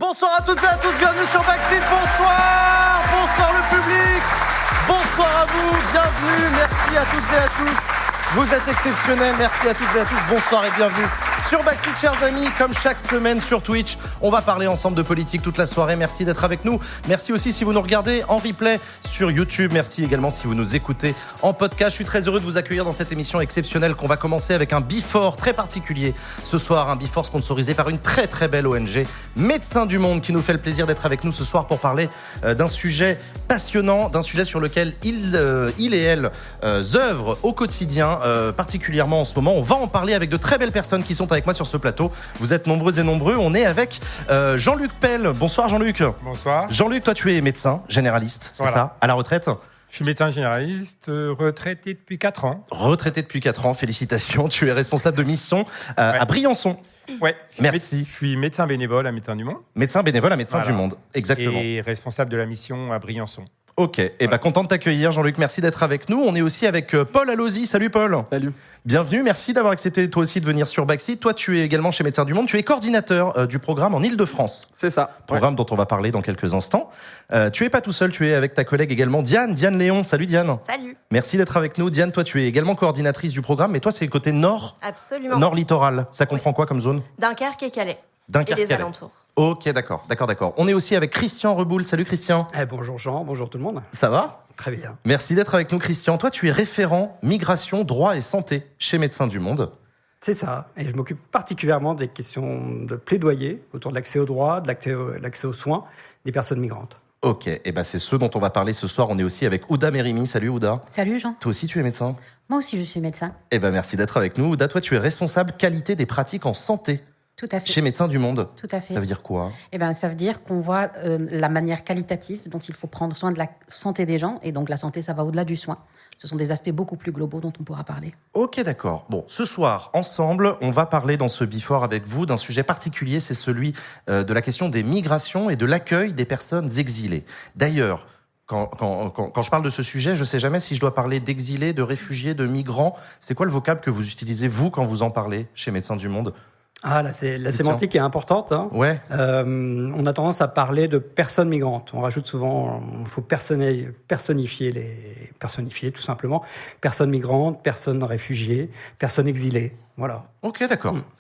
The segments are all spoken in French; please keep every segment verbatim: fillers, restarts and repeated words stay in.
bonsoir à toutes et à tous, bienvenue sur Backseat, bonsoir, bonsoir le public, bonsoir à vous, bienvenue, merci à toutes et à tous, vous êtes exceptionnels, merci à toutes et à tous, bonsoir et bienvenue sur Backseat, chers amis, comme chaque semaine sur Twitch, on va parler ensemble de politique toute la soirée, merci d'être avec nous, merci aussi si vous nous regardez en replay sur YouTube, merci également si vous nous écoutez en podcast, je suis très heureux de vous accueillir dans cette émission exceptionnelle qu'on va commencer avec un before très particulier ce soir, un before sponsorisé par une très très belle O N G, Médecins du Monde, qui nous fait le plaisir d'être avec nous ce soir pour parler euh, d'un sujet passionnant, d'un sujet sur lequel il, euh, il et elle euh, œuvrent au quotidien, euh, particulièrement en ce moment. On va en parler avec de très belles personnes qui sont avec moi sur ce plateau. Vous êtes nombreux et nombreux. On est avec euh, Jean-Luc Pell. Bonsoir Jean-Luc. Bonsoir. Jean-Luc, toi tu es médecin généraliste, c'est voilà. ça, à la retraite? Je suis médecin généraliste, euh, retraité depuis quatre ans. Retraité depuis quatre ans, félicitations. Tu es responsable de mission euh, ouais. à Briançon. Ouais. Merci. Je suis médecin bénévole à Médecins du Monde. Médecin bénévole à Médecins voilà. du Monde, exactement. Et responsable de la mission à Briançon. Ok, et voilà. bah content de t'accueillir Jean-Luc, merci d'être avec nous. On est aussi avec Paul Allozzi. Salut Paul. Salut. Bienvenue, merci d'avoir accepté toi aussi de venir sur Backseat. Toi tu es également chez Médecins du Monde, tu es coordinateur euh, du programme en Ile-de-France. C'est ça. Programme ouais. dont on va parler dans quelques instants. Euh, tu es pas tout seul, tu es avec ta collègue également Diane, Diane Léon. Salut Diane. Salut. Merci d'être avec nous. Diane, toi tu es également coordinatrice du programme, mais toi c'est le côté nord. Absolument. Nord littoral. Ça comprend oui. quoi comme zone? Dunkerque et Calais. Dunkerque et les Calais. alentours. Ok, d'accord, d'accord, d'accord. On est aussi avec Christian Reboul. Salut Christian. Eh, bonjour Jean, bonjour tout le monde. Ça va? Très bien. Merci d'être avec nous Christian. Toi tu es référent migration, droit et santé chez Médecins du Monde. C'est ça, et je m'occupe particulièrement des questions de plaidoyer autour de l'accès au droit, de l'accès, au, l'accès aux soins des personnes migrantes. Ok, et ben c'est ce dont on va parler ce soir. On est aussi avec Ouda Mérimi. Salut Ouda. Salut Jean. Toi aussi tu es médecin? Moi aussi je suis médecin. Eh ben merci d'être avec nous. Ouda, toi tu es responsable qualité des pratiques en santé. Tout à fait. Chez Médecins du Monde. Tout à fait. Ça veut dire quoi? Eh ben, ça veut dire qu'on voit euh, la manière qualitative dont il faut prendre soin de la santé des gens. Et donc, la santé, ça va au-delà du soin. Ce sont des aspects beaucoup plus globaux dont on pourra parler. Ok, d'accord. Bon, ce soir, ensemble, on va parler dans ce before avec vous d'un sujet particulier. C'est celui euh, de la question des migrations et de l'accueil des personnes exilées. D'ailleurs, Quand, quand, quand, quand je parle de ce sujet, je ne sais jamais si je dois parler d'exilés, de réfugiés, de migrants. C'est quoi le vocable que vous utilisez, vous, quand vous en parlez chez Médecins du Monde? Ah, là, c'est, la Christian. sémantique est importante. Hein. Ouais. Euh, on a tendance à parler de personnes migrantes. On rajoute souvent, il faut personnifier, personnifier, les, personnifier tout simplement. Personnes migrantes, personnes réfugiées, personnes exilées. Voilà. Ok, d'accord. Mmh.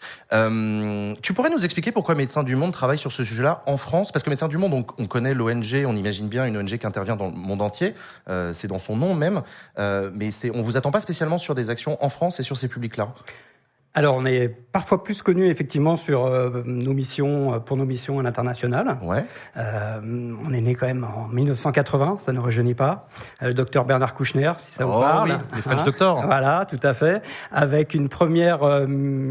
Euh, tu pourrais nous expliquer pourquoi Médecins du Monde travaille sur ce sujet-là en France? Parce que Médecins du Monde, on, on connaît l'O N G, on imagine bien une O N G qui intervient dans le monde entier. Euh, c'est dans son nom même. Euh, mais c'est, on vous attend pas spécialement sur des actions en France et sur ces publics-là? Alors, on est parfois plus connu effectivement sur euh, nos missions, pour nos missions à l'international. Ouais. Euh, on est né quand même en dix-neuf cent quatre-vingts, ça ne rajeunit pas. Euh, le docteur Bernard Kouchner, si ça oh, vous parle. Oui, les French hein, doctors. Voilà, tout à fait. Avec une première euh,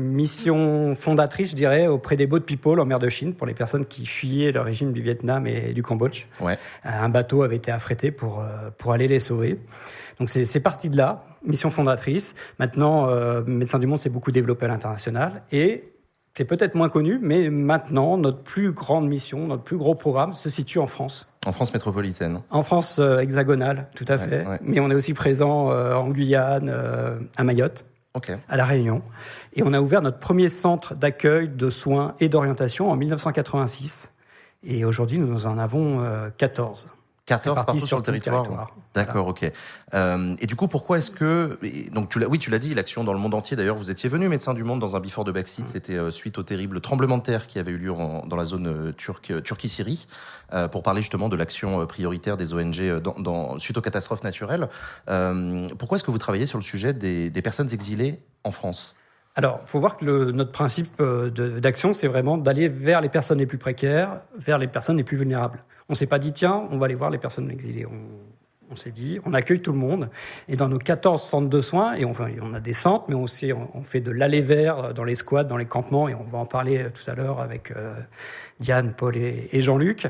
mission fondatrice, je dirais, auprès des boat people en mer de Chine, pour les personnes qui fuyaient le régime du Vietnam et du Cambodge. Ouais. Euh, un bateau avait été affrété pour, euh, pour aller les sauver. Donc c'est, c'est parti de là, mission fondatrice. Maintenant, euh, Médecins du Monde s'est beaucoup développé à l'international et c'est peut-être moins connu, mais maintenant, notre plus grande mission, notre plus gros programme se situe en France. En France métropolitaine. En France euh, hexagonale, tout à ouais, fait. Ouais. Mais on est aussi présent euh, en Guyane, euh, à Mayotte, okay. à La Réunion. Et on a ouvert notre premier centre d'accueil, de soins et d'orientation en dix-neuf cent quatre-vingt-six. Et aujourd'hui, nous en avons euh, quatorze. quatorze partout sur, sur le territoire. territoire. D'accord, voilà. ok. Euh, et du coup, pourquoi est-ce que... Donc, tu l'as, oui, tu l'as dit, l'action dans le monde entier. D'ailleurs, vous étiez venu, Médecins du Monde, dans un before de Backseat. Mmh. C'était euh, suite au terrible tremblement de terre qui avait eu lieu en, dans la zone euh, turque, Turquie-Syrie, euh, pour parler justement de l'action euh, prioritaire des O N G dans, dans, suite aux catastrophes naturelles. Euh, pourquoi est-ce que vous travaillez sur le sujet des, des personnes exilées en France ? Alors, il faut voir que le, notre principe de, d'action, c'est vraiment d'aller vers les personnes les plus précaires, vers les personnes les plus vulnérables. On ne s'est pas dit, tiens, on va aller voir les personnes exilées. On, on s'est dit, on accueille tout le monde. Et dans nos quatorze centres de soins, et on, on a des centres, mais aussi on, on fait de l'aller vers dans les squats, dans les campements, et on va en parler tout à l'heure avec euh, Diane, Paul et, et Jean-Luc.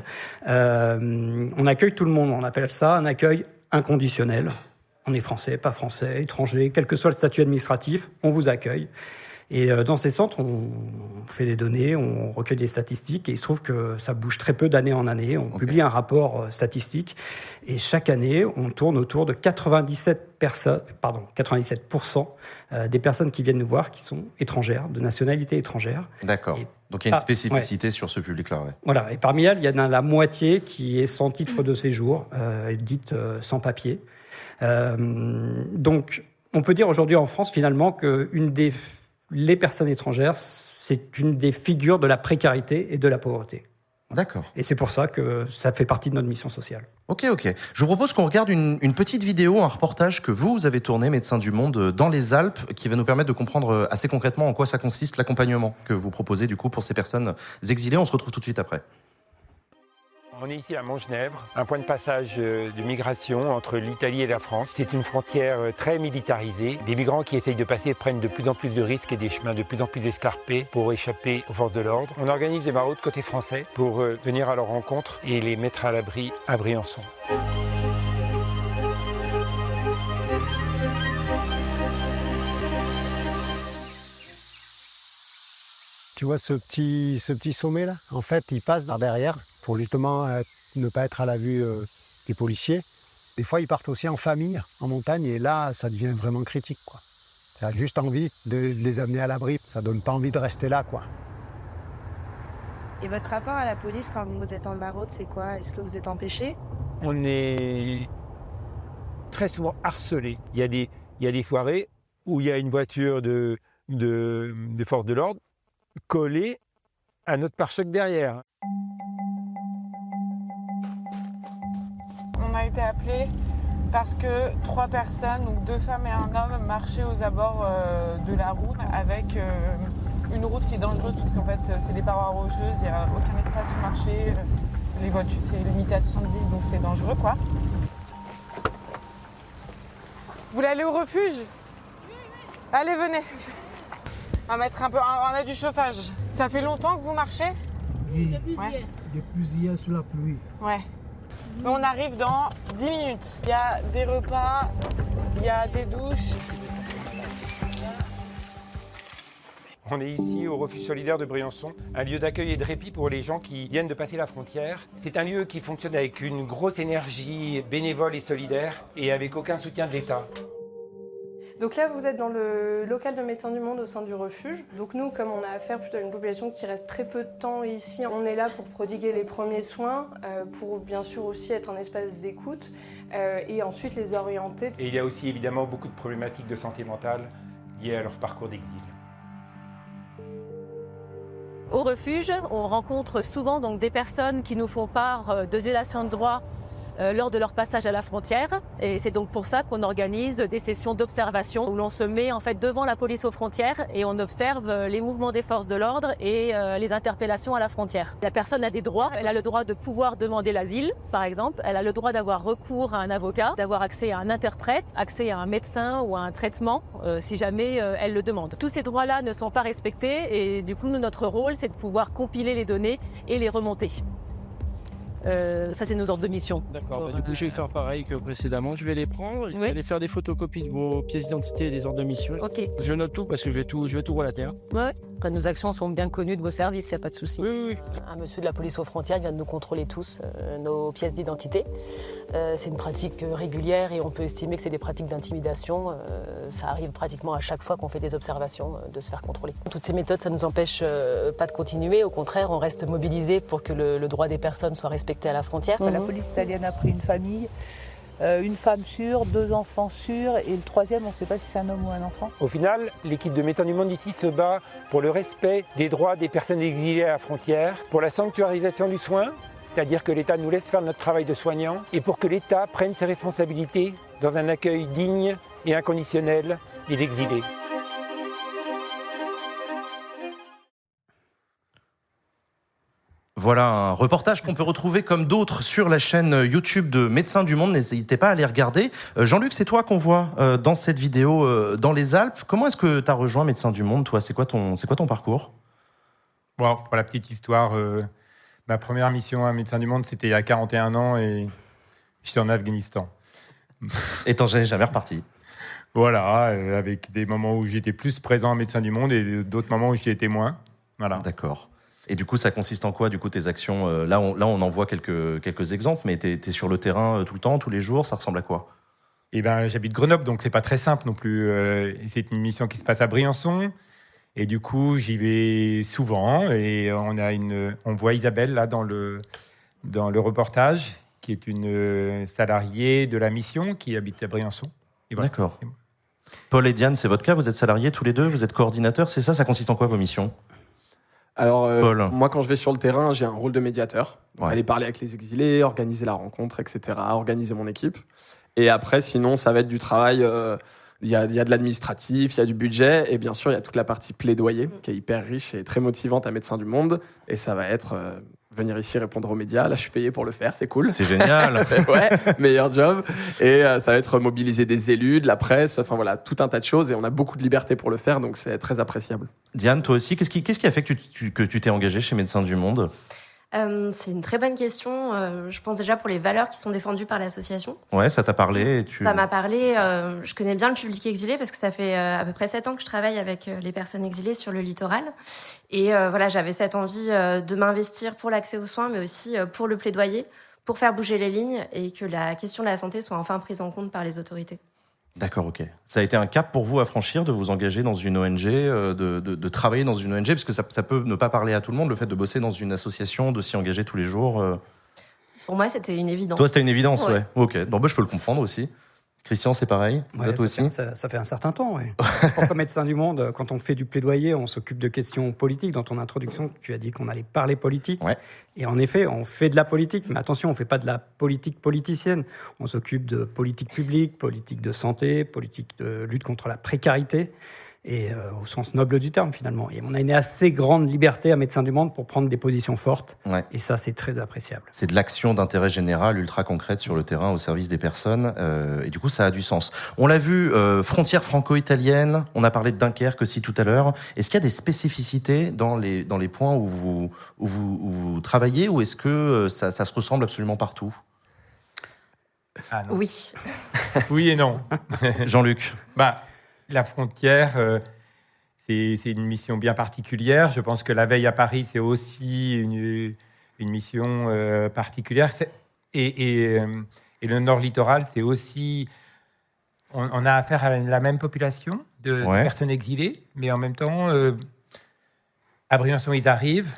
Euh, on accueille tout le monde. On appelle ça un accueil inconditionnel. On est français, pas français, étranger, quel que soit le statut administratif, on vous accueille. Et dans ces centres, on fait des données, on recueille des statistiques, et il se trouve que ça bouge très peu d'année en année. On okay. publie un rapport statistique, et chaque année, on tourne autour de quatre-vingt-dix-sept personnes, pardon, quatre-vingt-dix-sept pour cent des personnes qui viennent nous voir qui sont étrangères, de nationalité étrangère. D'accord. Et donc il y a une spécificité ouais. sur ce public-là. Ouais. Voilà, et parmi elles, il y en a la moitié qui est sans titre de séjour, euh, dite euh, sans papier. Euh, donc, on peut dire aujourd'hui en France, finalement, que une des, les personnes étrangères, c'est une des figures de la précarité et de la pauvreté. D'accord. Et c'est pour ça que ça fait partie de notre mission sociale. Ok, ok. Je vous propose qu'on regarde une, une petite vidéo, un reportage que vous, vous avez tourné, Médecins du Monde, dans les Alpes, qui va nous permettre de comprendre assez concrètement en quoi ça consiste, l'accompagnement que vous proposez du coup pour ces personnes exilées. On se retrouve tout de suite après. On est ici à Montgenèvre, un point de passage de migration entre l'Italie et la France. C'est une frontière très militarisée. Des migrants qui essayent de passer prennent de plus en plus de risques et des chemins de plus en plus escarpés pour échapper aux forces de l'ordre. On organise des maraudes côté français pour venir à leur rencontre et les mettre à l'abri à Briançon. Tu vois ce petit, ce petit sommet là, en fait, il passe par derrière pour justement euh, ne pas être à la vue euh, des policiers. Des fois, ils partent aussi en famille, en montagne, et là, ça devient vraiment critique, quoi. Tu as juste envie de les amener à l'abri, ça donne pas envie de rester là, quoi. Et votre rapport à la police quand vous êtes en maraude, c'est quoi? Est-ce que vous êtes empêché? On est très souvent harcelé. Il y a des, il y a des soirées où il y a une voiture de, de, de force de l'ordre collée à notre pare-choc derrière. On a été appelés parce que trois personnes, donc deux femmes et un homme, marchaient aux abords euh, de la route avec euh, une route qui est dangereuse parce qu'en fait c'est des parois rocheuses, il n'y a aucun espace pour marcher, les voitures c'est limité à soixante-dix donc c'est dangereux quoi. Vous voulez aller au refuge? Allez venez. On va mettre un peu, on a du chauffage. Ça fait longtemps que vous marchez? Oui, depuis hier. Ouais. Depuis hier sous la pluie. Ouais. Mais on arrive dans dix minutes. Il y a des repas, il y a des douches. On est ici au refuge solidaire de Briançon, un lieu d'accueil et de répit pour les gens qui viennent de passer la frontière. C'est un lieu qui fonctionne avec une grosse énergie bénévole et solidaire et avec aucun soutien de l'État. Donc là, vous êtes dans le local de Médecins du Monde au sein du refuge. Donc nous, comme on a affaire plutôt à une population qui reste très peu de temps ici, on est là pour prodiguer les premiers soins, euh, pour bien sûr aussi être un espace d'écoute euh, et ensuite les orienter. Et il y a aussi évidemment beaucoup de problématiques de santé mentale liées à leur parcours d'exil. Au refuge, on rencontre souvent donc, des personnes qui nous font part de violations de droits Euh, lors de leur passage à la frontière. Et c'est donc pour ça qu'on organise des sessions d'observation où l'on se met en fait devant la police aux frontières et on observe les mouvements des forces de l'ordre et euh, les interpellations à la frontière. La personne a des droits. Elle a le droit de pouvoir demander l'asile, par exemple. Elle a le droit d'avoir recours à un avocat, d'avoir accès à un interprète, accès à un médecin ou à un traitement euh, si jamais euh, elle le demande. Tous ces droits-là ne sont pas respectés et du coup, nous, notre rôle, c'est de pouvoir compiler les données et les remonter. Euh, ça, c'est nos ordres de mission. D'accord, bah, du coup, je vais faire pareil que précédemment. Je vais les prendre, je oui. vais aller faire des photocopies de vos pièces d'identité et des ordres de mission. Ok. Je note tout parce que je vais tout, je vais tout relater. Hein. Ouais. Après, nos actions sont bien connues de vos services, il n'y a pas de souci. Oui, oui, oui. Un monsieur de la police aux frontières vient de nous contrôler tous euh, nos pièces d'identité. Euh, c'est une pratique régulière et on peut estimer que c'est des pratiques d'intimidation. Euh, ça arrive pratiquement à chaque fois qu'on fait des observations euh, de se faire contrôler. Toutes ces méthodes, ça ne nous empêche euh, pas de continuer. Au contraire, on reste mobilisé pour que le, le droit des personnes soit respecté à la frontière. La police italienne a pris une famille, euh, une femme sûre, deux enfants sûrs, et le troisième, on ne sait pas si c'est un homme ou un enfant. Au final, l'équipe de Médecins du Monde ici se bat pour le respect des droits des personnes exilées à la frontière, pour la sanctuarisation du soin, c'est-à-dire que l'État nous laisse faire notre travail de soignant, et pour que l'État prenne ses responsabilités dans un accueil digne et inconditionnel des exilés. Voilà un reportage qu'on peut retrouver comme d'autres sur la chaîne YouTube de Médecins du Monde. N'hésitez pas à les regarder. Euh, Jean-Luc, c'est toi qu'on voit euh, dans cette vidéo euh, dans les Alpes. Comment est-ce que tu as rejoint Médecins du Monde, toi? C'est quoi ton, c'est quoi ton parcours? Bon, pour la petite histoire, euh, ma première mission à Médecins du Monde, c'était il y a quarante et un ans et j'étais en Afghanistan. Et t'en es jamais reparti? Voilà, euh, avec des moments où j'étais plus présent à Médecins du Monde et d'autres moments où j'y étais moins. Voilà. D'accord. Et du coup, ça consiste en quoi, du coup, tes actions euh, là, on, là, on en voit quelques, quelques exemples, mais t'es, t'es sur le terrain euh, tout le temps, tous les jours, ça ressemble à quoi? Eh ben, j'habite Grenoble, donc c'est pas très simple non plus. Euh, c'est une mission qui se passe à Briançon. Et du coup, j'y vais souvent. Et on, a une, on voit Isabelle, là, dans le, dans le reportage, qui est une salariée de la mission qui habite à Briançon. Et voilà. D'accord. Paul et Diane, c'est votre cas? Vous êtes salariés tous les deux? Vous êtes coordinateurs? C'est ça? Ça consiste en quoi, vos missions? Alors, euh, Paul. moi, quand je vais sur le terrain, j'ai un rôle de médiateur. Donc, Ouais. aller parler avec les exilés, organiser la rencontre, et cetera, organiser mon équipe. Et après, sinon, ça va être du travail. euh, Il y a, il y a de l'administratif, il y a du budget, et bien sûr, il y a toute la partie plaidoyer, qui est hyper riche et très motivante à Médecins du Monde. Et ça va être euh, venir ici répondre aux médias. Là, je suis payé pour le faire, c'est cool. C'est génial. Ouais, meilleur job. Et euh, ça va être mobiliser des élus, de la presse, enfin voilà, tout un tas de choses. Et on a beaucoup de liberté pour le faire, donc c'est très appréciable. Diane, toi aussi, qu'est-ce qui, qu'est-ce qui a fait que tu, tu, que tu t'es engagée chez Médecins du Monde? Euh, c'est une très bonne question. Euh, je pense déjà pour les valeurs qui sont défendues par l'association. Ouais, ça t'a parlé et tu... Ça m'a parlé. Euh, je connais bien le public exilé parce que ça fait euh, à peu près sept ans que je travaille avec euh, les personnes exilées sur le littoral. Et euh, voilà, j'avais cette envie euh, de m'investir pour l'accès aux soins, mais aussi euh, pour le plaidoyer, pour faire bouger les lignes et que la question de la santé soit enfin prise en compte par les autorités. D'accord, ok. Ça a été un cap pour vous à franchir, de vous engager dans une O N G, euh, de, de, de travailler dans une O N G, parce que ça, ça peut ne pas parler à tout le monde, le fait de bosser dans une association, de s'y engager tous les jours. Euh... Pour moi, c'était une évidence. Toi, c'était une évidence, ouais. Ouais. Ok, non, bah, je peux le comprendre aussi. Christian, c'est pareil. Ouais, toi ça, aussi fait, ça, ça fait un certain temps, oui. Comme Médecins du Monde, quand on fait du plaidoyer, on s'occupe de questions politiques. Dans ton introduction, tu as dit qu'on allait parler politique. Ouais. Et en effet, on fait de la politique, mais attention, on ne fait pas de la politique politicienne. On s'occupe de politique publique, politique de santé, politique de lutte contre la précarité, et euh, au sens noble du terme, finalement. Et on a une assez grande liberté à Médecins du Monde pour prendre des positions fortes. Ouais. Et ça, c'est très appréciable. C'est de l'action d'intérêt général ultra concrète sur le terrain au service des personnes. Euh, et du coup, ça a du sens. On l'a vu, euh, frontière franco-italienne. On a parlé de Dunkerque aussi tout à l'heure. Est-ce qu'il y a des spécificités dans les, dans les points où vous, où vous, où vous travaillez, ou est-ce que ça, ça se ressemble absolument partout? Ah non. Oui. Oui et non. Jean-Luc. Bah, la frontière, euh, c'est, c'est une mission bien particulière. Je pense que la veille à Paris, c'est aussi une, une mission euh, particulière. C'est, et, et, euh, et le Nord littoral, c'est aussi... On, on a affaire à la même population de, Ouais. de personnes exilées, mais en même temps, euh, à Briançon, ils arrivent,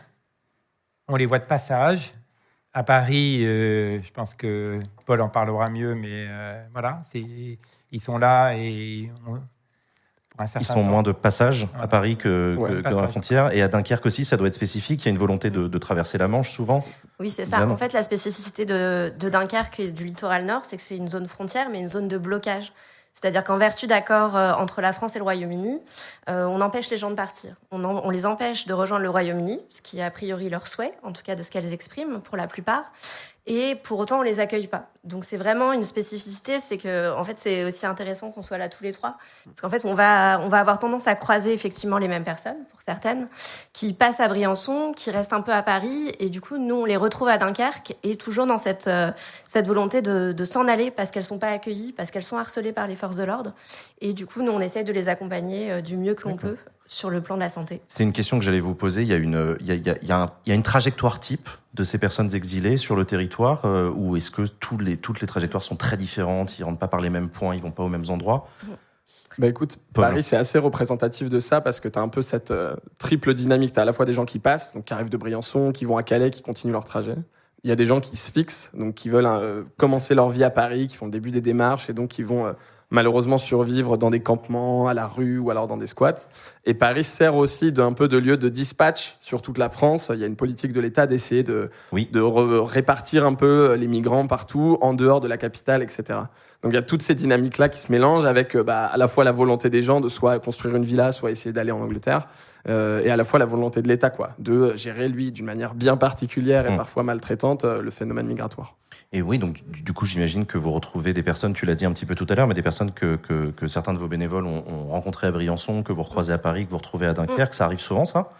on les voit de passage. À Paris, euh, je pense que Paul en parlera mieux, mais euh, voilà, c'est, ils sont là et... On, pour un certain Ils sont temps. moins de passage à Voilà. Paris que, Ouais, que- que passage. dans la frontière. Et à Dunkerque aussi, ça doit être spécifique. Il y a une volonté de, de traverser la Manche souvent. Oui, c'est ça. Diane. En fait, la spécificité de, de Dunkerque et du littoral nord, c'est que c'est une zone frontière, mais une zone de blocage. C'est-à-dire qu'en vertu d'accords euh, entre la France et le Royaume-Uni, euh, on empêche les gens de partir. On, en- on les empêche de rejoindre le Royaume-Uni, ce qui est a priori leur souhait, en tout cas de ce qu'elles expriment pour la plupart. Et pour autant, on les accueille pas. Donc c'est vraiment une spécificité, c'est que en fait c'est aussi intéressant qu'on soit là tous les trois, parce qu'en fait on va on va avoir tendance à croiser effectivement les mêmes personnes pour certaines, qui passent à Briançon, qui restent un peu à Paris, et du coup nous on les retrouve à Dunkerque et toujours dans cette euh, cette volonté de, de s'en aller parce qu'elles sont pas accueillies, parce qu'elles sont harcelées par les forces de l'ordre, et du coup nous on essaye de les accompagner euh, du mieux que l'on peut sur le plan de la santé. C'est une question que j'allais vous poser. Il y a une, il y a, il y a, il y a, un- il y a une trajectoire type de ces personnes exilées sur le territoire, euh, ou est-ce que tous les, toutes les trajectoires sont très différentes? Ils rentrent pas par les mêmes points, ils vont pas aux mêmes endroits? Bah écoute, Paul. Paris, c'est assez représentatif de ça parce que tu as un peu cette euh, triple dynamique. Tu as à la fois des gens qui passent, donc qui arrivent de Briançon, qui vont à Calais, qui continuent leur trajet. Il y a des gens qui se fixent, donc qui veulent euh, commencer leur vie à Paris, qui font le début des démarches et donc qui vont euh, malheureusement survivre dans des campements, à la rue ou alors dans des squats. Et Paris sert aussi d'un peu de lieu de dispatch sur toute la France. Il y a une politique de l'État d'essayer de, Oui. de re- répartir un peu les migrants partout, en dehors de la capitale, et cetera. Donc il y a toutes ces dynamiques-là qui se mélangent avec euh, bah, à la fois la volonté des gens de soit construire une villa, soit essayer d'aller en Angleterre, euh, et à la fois la volonté de l'État, quoi, de gérer, lui, d'une manière bien particulière et Mmh. parfois maltraitante, euh, le phénomène migratoire. Et oui, donc du du coup, j'imagine que vous retrouvez des personnes, tu l'as dit un petit peu tout à l'heure, mais des personnes que, que, que certains de vos bénévoles ont, ont rencontrées à Briançon, que vous recroisez à Paris, que vous retrouvez à Dunkerque. Ça arrive souvent, ça?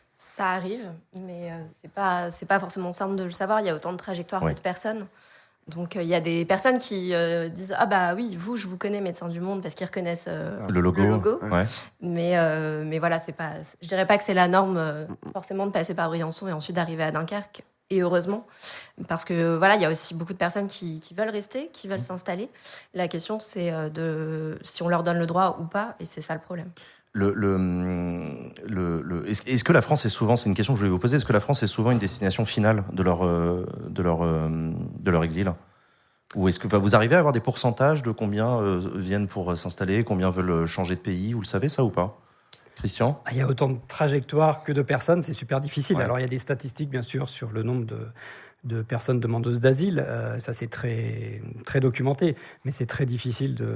Ça arrive, mais euh, c'est pas c'est pas forcément simple de le savoir. Il y a autant de trajectoires Ouais. que de personnes. Donc il euh, y a des personnes qui euh, disent ah bah oui vous je vous connais Médecins du Monde parce qu'ils reconnaissent euh, le logo, le logo. Ouais. mais euh, mais voilà c'est pas je dirais pas que c'est la norme euh, forcément de passer par Briançon et ensuite d'arriver à Dunkerque et heureusement parce que voilà il y a aussi beaucoup de personnes qui, qui veulent rester qui veulent mmh. s'installer. La question c'est euh, de si on leur donne le droit ou pas et c'est ça le problème. Le, le, le, le, est-ce, est-ce que la France est souvent, c'est une question que je voulais vous poser, est-ce que la France est souvent une destination finale de leur, de leur, de leur exil ? Ou est-ce que enfin, vous arrivez à avoir des pourcentages de combien euh, viennent pour s'installer, combien veulent changer de pays ? Vous le savez ça ou pas ? Christian ? Il y a autant de trajectoires que de personnes, c'est super difficile. Ouais. Alors il y a des statistiques bien sûr sur le nombre de... de personnes demandeuses d'asile, euh, ça c'est très, très documenté, mais c'est très difficile de...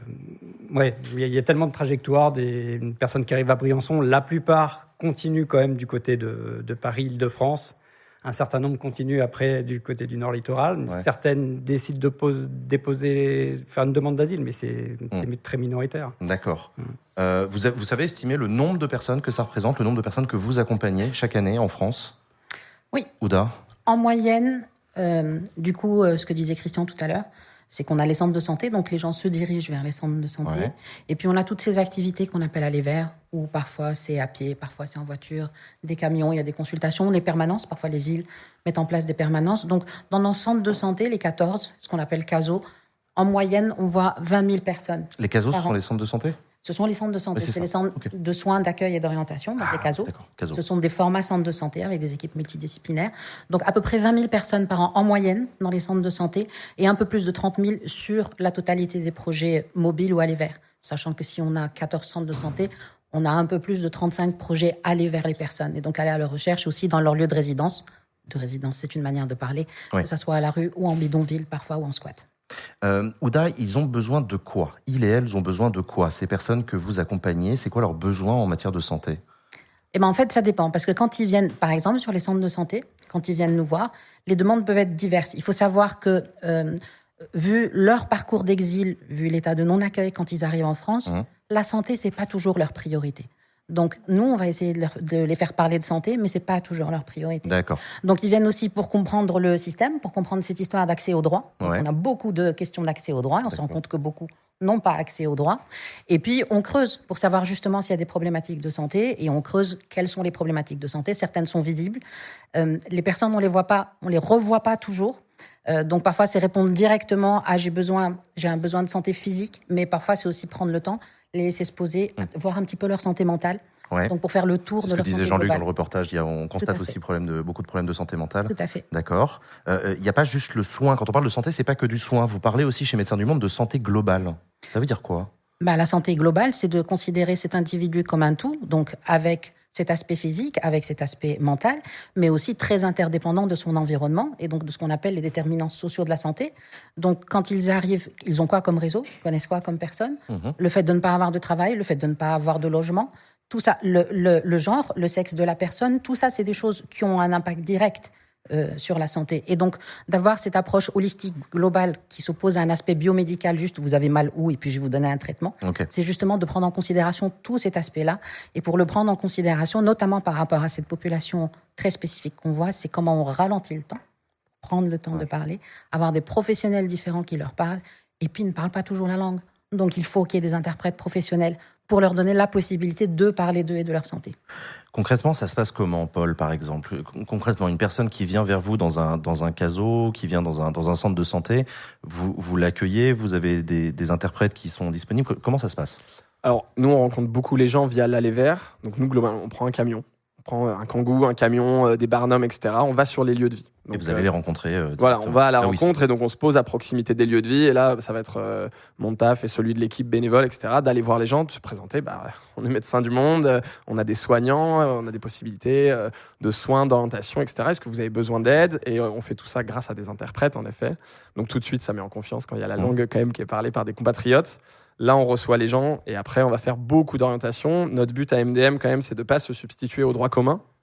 Ouais, il y a tellement de trajectoires, des personnes qui arrivent à Briançon, la plupart continuent quand même du côté de, de Paris, Île-de-France, un certain nombre continuent après du côté du Nord littoral, ouais. Certaines décident de pose, déposer, faire une demande d'asile, mais c'est, mmh. c'est très minoritaire. D'accord. Mmh. Euh, vous, vous savez estimer le nombre de personnes que ça représente, le nombre de personnes que vous accompagnez chaque année en France ? Oui. Ouda ? En moyenne, euh, du coup, euh, ce que disait Christian tout à l'heure, c'est qu'on a les centres de santé, donc les gens se dirigent vers les centres de santé. Ouais. Et puis on a toutes ces activités qu'on appelle aller vers, où parfois c'est à pied, parfois c'est en voiture, des camions, il y a des consultations, des permanences. Parfois les villes mettent en place des permanences. Donc dans nos centres de santé, les quatorze, ce qu'on appelle CASO, en moyenne, on voit vingt mille personnes. Les CASO, ce sont les centres de santé ? Ce sont les centres de santé, c'est, c'est les centres okay. de soins, d'accueil et d'orientation, donc ah, les CASO. CASO. Ce sont des formats centres de santé avec des équipes multidisciplinaires. Donc à peu près vingt mille personnes par an en moyenne dans les centres de santé et un peu plus de trente mille sur la totalité des projets mobiles ou aller vers. Sachant que si on a quatorze centres de santé, on a un peu plus de trente-cinq projets aller vers les personnes et donc aller à leur recherche aussi dans leur lieu de résidence. De résidence, c'est une manière de parler, oui. Que ça soit à la rue ou en bidonville parfois ou en squat. Euh, Ouda, ils ont besoin de quoi ? Ils et elles ont besoin de quoi ? Ces personnes que vous accompagnez, c'est quoi leurs besoins en matière de santé ? Eh ben en fait, ça dépend. Parce que quand ils viennent, par exemple, sur les centres de santé, quand ils viennent nous voir, les demandes peuvent être diverses. Il faut savoir que, euh, vu leur parcours d'exil, vu l'état de non-accueil quand ils arrivent en France, mmh. la santé, c'est pas toujours leur priorité. Donc, nous, on va essayer de, leur, de les faire parler de santé, mais c'est pas toujours leur priorité. D'accord. Donc, ils viennent aussi pour comprendre le système, pour comprendre cette histoire d'accès au droit. Ouais. On a beaucoup de questions d'accès au droit. On D'accord. se rend compte que beaucoup n'ont pas accès au droit. Et puis, on creuse pour savoir justement s'il y a des problématiques de santé et on creuse quelles sont les problématiques de santé. Certaines sont visibles. Euh, les personnes, on les voit pas, on les revoit pas toujours. Euh, donc, parfois, c'est répondre directement à j'ai besoin, j'ai un besoin de santé physique, mais parfois, c'est aussi prendre le temps, les laisser se poser, mmh. voir un petit peu leur santé mentale. Ouais. Donc pour faire le tour c'est de ce leur que disait santé Jean-Luc globale. Dans le reportage, il y a, on constate aussi problème de, beaucoup de problèmes de santé mentale. Tout à fait. D'accord. Euh, il n'y a pas juste le soin. Quand on parle de santé, c'est pas que du soin. Vous parlez aussi chez Médecins du Monde de santé globale. Ça veut dire quoi ? Bah, la santé globale, c'est de considérer cet individu comme un tout, donc avec cet aspect physique, avec cet aspect mental, mais aussi très interdépendant de son environnement et donc de ce qu'on appelle les déterminants sociaux de la santé. Donc, quand ils arrivent, ils ont quoi comme réseau ? Ils connaissent quoi comme personne ? mmh. Le fait de ne pas avoir de travail, le fait de ne pas avoir de logement, tout ça, le, le, le genre, le sexe de la personne, tout ça, c'est des choses qui ont un impact direct euh, sur la santé. Et donc, d'avoir cette approche holistique, globale, qui s'oppose à un aspect biomédical, juste vous avez mal où, et puis je vais vous donner un traitement, okay. c'est justement de prendre en considération tout cet aspect-là. Et pour le prendre en considération, notamment par rapport à cette population très spécifique qu'on voit, c'est comment on ralentit le temps, prendre le temps ouais. de parler, avoir des professionnels différents qui leur parlent, et puis ils ne parlent pas toujours la langue. Donc il faut qu'il y ait des interprètes professionnels pour leur donner la possibilité de parler d'eux et de leur santé. Concrètement, ça se passe comment, Paul, par exemple ? Concrètement, une personne qui vient vers vous dans un, dans un CASO, qui vient dans un, dans un centre de santé, vous, vous l'accueillez, vous avez des, des interprètes qui sont disponibles. Comment ça se passe ? Alors, nous, on rencontre beaucoup les gens via l'aller vers. Donc, nous, globalement, on prend un camion. On prend un kangou, un camion, des barnums, et cetera. On va sur les lieux de vie. Donc, et vous allez euh, les rencontrer euh, Voilà, on va à la ah, rencontre oui, et donc on se pose à proximité des lieux de vie. Et là, ça va être euh, mon taf et celui de l'équipe bénévole, et cetera. D'aller voir les gens, de se présenter. Bah, on est Médecins du Monde, on a des soignants, on a des possibilités euh, de soins, d'orientation, et cetera. Est-ce que vous avez besoin d'aide ? Et euh, on fait tout ça grâce à des interprètes, en effet. Donc tout de suite, ça met en confiance quand il y a la langue quand même qui est parlée par des compatriotes. Là, on reçoit les gens et après, on va faire beaucoup d'orientation. Notre but à M D M, quand même, c'est de ne pas se substituer au droit commun.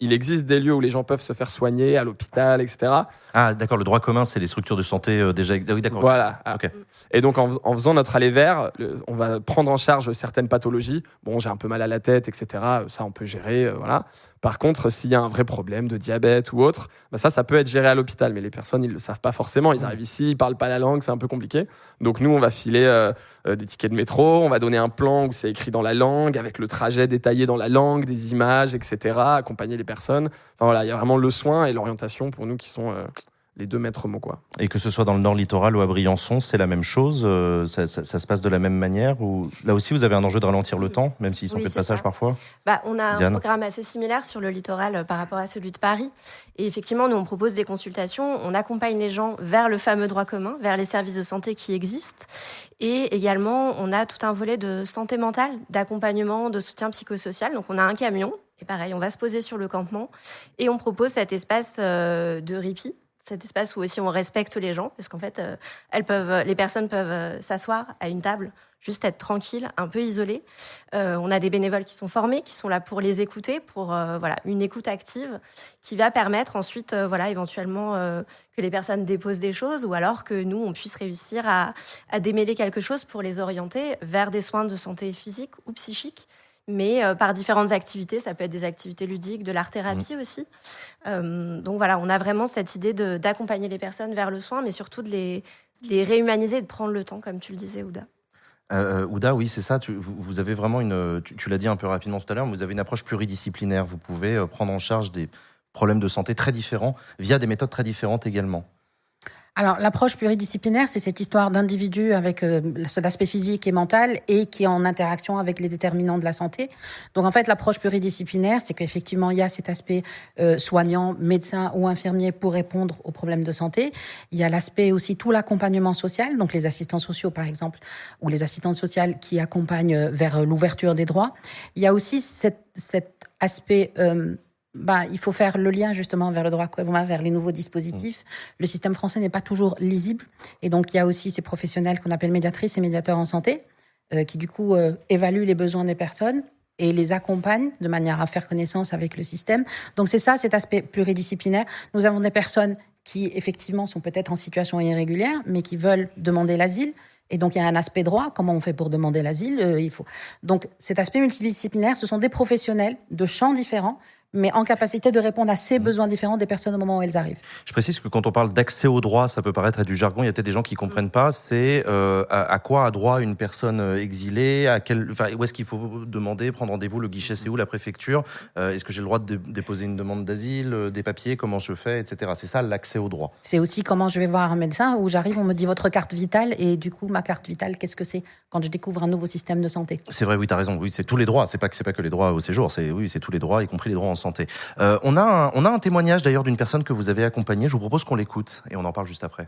il existe des lieux où les gens peuvent se faire soigner, à l'hôpital, et cetera. Ah, d'accord, le droit commun, c'est les structures de santé euh, déjà... Ah oui, d'accord. Voilà. Okay. Et donc, en, en faisant notre aller vers, le, on va prendre en charge certaines pathologies. Bon, j'ai un peu mal à la tête, et cetera. Ça, on peut gérer, euh, voilà. Par contre, s'il y a un vrai problème de diabète ou autre, bah ça, ça peut être géré à l'hôpital. Mais les personnes, ils ne le savent pas forcément. Ils arrivent ici, ils ne parlent pas la langue, c'est un peu compliqué. Donc, nous, on va filer euh, euh, des tickets de métro, on va donner un plan où c'est écrit dans la langue, avec le trajet détaillé dans la langue, des images, et cetera. Accompagner les personnes. Enfin, voilà, il y a vraiment le soin et l'orientation pour nous qui sont... Euh, les deux maîtres mots, quoi. Et que ce soit dans le Nord littoral ou à Briançon, c'est la même chose euh, ça, ça, ça se passe de la même manière ou... Là aussi, vous avez un enjeu de ralentir le temps, même s'ils sont Oui, faits de c'est passage ça. parfois Bah, on a Diane. un programme assez similaire sur le littoral euh, par rapport à celui de Paris. Et effectivement, nous, on propose des consultations. On accompagne les gens vers le fameux droit commun, vers les services de santé qui existent. Et également, on a tout un volet de santé mentale, d'accompagnement, de soutien psychosocial. Donc, on a un camion. Et pareil, on va se poser sur le campement. Et on propose cet espace euh, de répit. Cet espace où aussi on respecte les gens, parce qu'en fait, euh, elles peuvent, les personnes peuvent euh, s'asseoir à une table, juste être tranquilles, un peu isolées. Euh, on a des bénévoles qui sont formés, qui sont là pour les écouter, pour euh, voilà une écoute active, qui va permettre ensuite, euh, voilà, éventuellement euh, que les personnes déposent des choses, ou alors que nous on puisse réussir à, à démêler quelque chose pour les orienter vers des soins de santé physique ou psychique. Mais euh, par différentes activités, ça peut être des activités ludiques, de l'art-thérapie mmh. aussi. Euh, donc voilà, on a vraiment cette idée de, d'accompagner les personnes vers le soin, mais surtout de les, de les réhumaniser et de prendre le temps, comme tu le disais, Ouda. Euh, Ouda, oui, c'est ça. Tu, vous, vous avez vraiment une... Tu, tu l'as dit un peu rapidement tout à l'heure, mais vous avez une approche pluridisciplinaire. Vous pouvez euh, prendre en charge des problèmes de santé très différents via des méthodes très différentes également. Alors, l'approche pluridisciplinaire, c'est cette histoire d'individus avec euh, cet aspect physique et mental et qui est en interaction avec les déterminants de la santé. Donc, en fait, l'approche pluridisciplinaire, c'est qu'effectivement, il y a cet aspect euh, soignant, médecin ou infirmier pour répondre aux problèmes de santé. Il y a l'aspect aussi tout l'accompagnement social, donc les assistants sociaux, par exemple, ou les assistantes sociales qui accompagnent vers l'ouverture des droits. Il y a aussi cet, cet aspect... Euh, Bah, il faut faire le lien justement vers le droit commun, vers les nouveaux dispositifs. Mmh. Le système français n'est pas toujours lisible. Et donc, il y a aussi ces professionnels qu'on appelle médiatrices et médiateurs en santé, euh, qui du coup euh, évaluent les besoins des personnes et les accompagnent de manière à faire connaissance avec le système. Donc, c'est ça, cet aspect pluridisciplinaire. Nous avons des personnes qui, effectivement, sont peut-être en situation irrégulière, mais qui veulent demander l'asile. Et donc, il y a un aspect droit. Comment on fait pour demander l'asile euh, il faut... Donc, cet aspect multidisciplinaire, ce sont des professionnels de champs différents, mais en capacité de répondre à ces besoins différents des personnes au moment où elles arrivent. Je précise que quand on parle d'accès au droit, ça peut paraître être du jargon, il y a peut-être des gens qui ne comprennent pas, c'est euh, à, à quoi a droit une personne exilée, à quel, enfin, où est-ce qu'il faut demander, prendre rendez-vous, le guichet c'est où, la préfecture, euh, est-ce que j'ai le droit de déposer une demande d'asile, euh, des papiers, comment je fais, et cetera. C'est ça l'accès au droit. C'est aussi comment je vais voir un médecin, où j'arrive, on me dit votre carte vitale, et du coup ma carte vitale, qu'est-ce que c'est quand je découvre un nouveau système de santé? C'est vrai, oui, tu as raison, oui, c'est tous les droits, c'est pas, c'est pas que les droits au séjour, c'est, oui, c'est tous les droits, y compris les droits en santé. Euh, On a, un, on a un témoignage d'ailleurs d'une personne que vous avez accompagnée. Je vous propose qu'on l'écoute et on en parle juste après.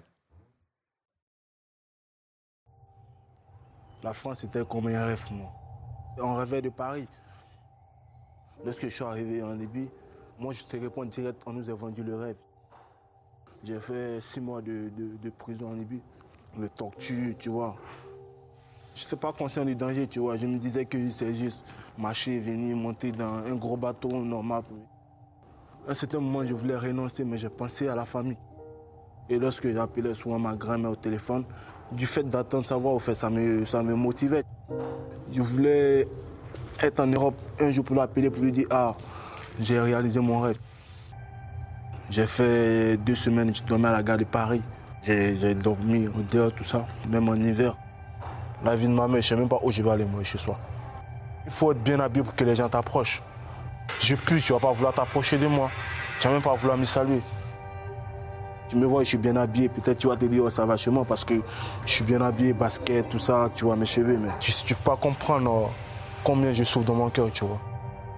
La France, c'était comme un rêve, moi. On rêvait de Paris. Lorsque je suis arrivé en Libye, moi, je te réponds direct, on nous a vendu le rêve. J'ai fait six mois de, de, de prison en Libye. Le torture, tu vois. Je n'étais pas conscient du danger, tu vois. Je me disais que c'est juste marcher, venir, monter dans un gros bateau normal. À un certain moment, je voulais renoncer, mais j'ai pensé à la famille. Et lorsque j'appelais souvent ma grand-mère au téléphone, du fait d'attendre sa voix, au fait, ça me, ça me motivait. Je voulais être en Europe un jour pour l'appeler, pour lui dire « Ah, j'ai réalisé mon rêve ». J'ai fait deux semaines, je dormais à la gare de Paris. J'ai, j'ai dormi au dehors, tout ça, même en hiver. La vie de ma mère, je ne sais même pas où je vais aller, moi, chez soi. Il faut être bien habillé pour que les gens t'approchent. Je pue, tu ne vas pas vouloir t'approcher de moi. Tu ne vas même pas vouloir me saluer. Tu me vois, je suis bien habillé. Peut-être tu vas te dire, oh, ça va chez moi parce que je suis bien habillé, basket, tout ça, tu vois, mes cheveux. Mais tu ne peux pas comprendre oh, combien je souffre dans mon cœur, tu vois.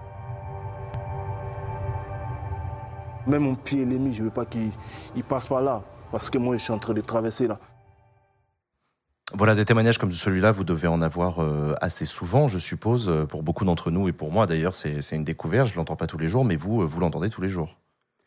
Même mon pied ennemi, je ne veux pas qu'il il passe par là. Parce que moi, je suis en train de traverser là. Voilà, des témoignages comme celui-là, vous devez en avoir euh, assez souvent, je suppose, pour beaucoup d'entre nous et pour moi d'ailleurs, c'est, c'est une découverte, je ne l'entends pas tous les jours, mais vous, vous l'entendez tous les jours.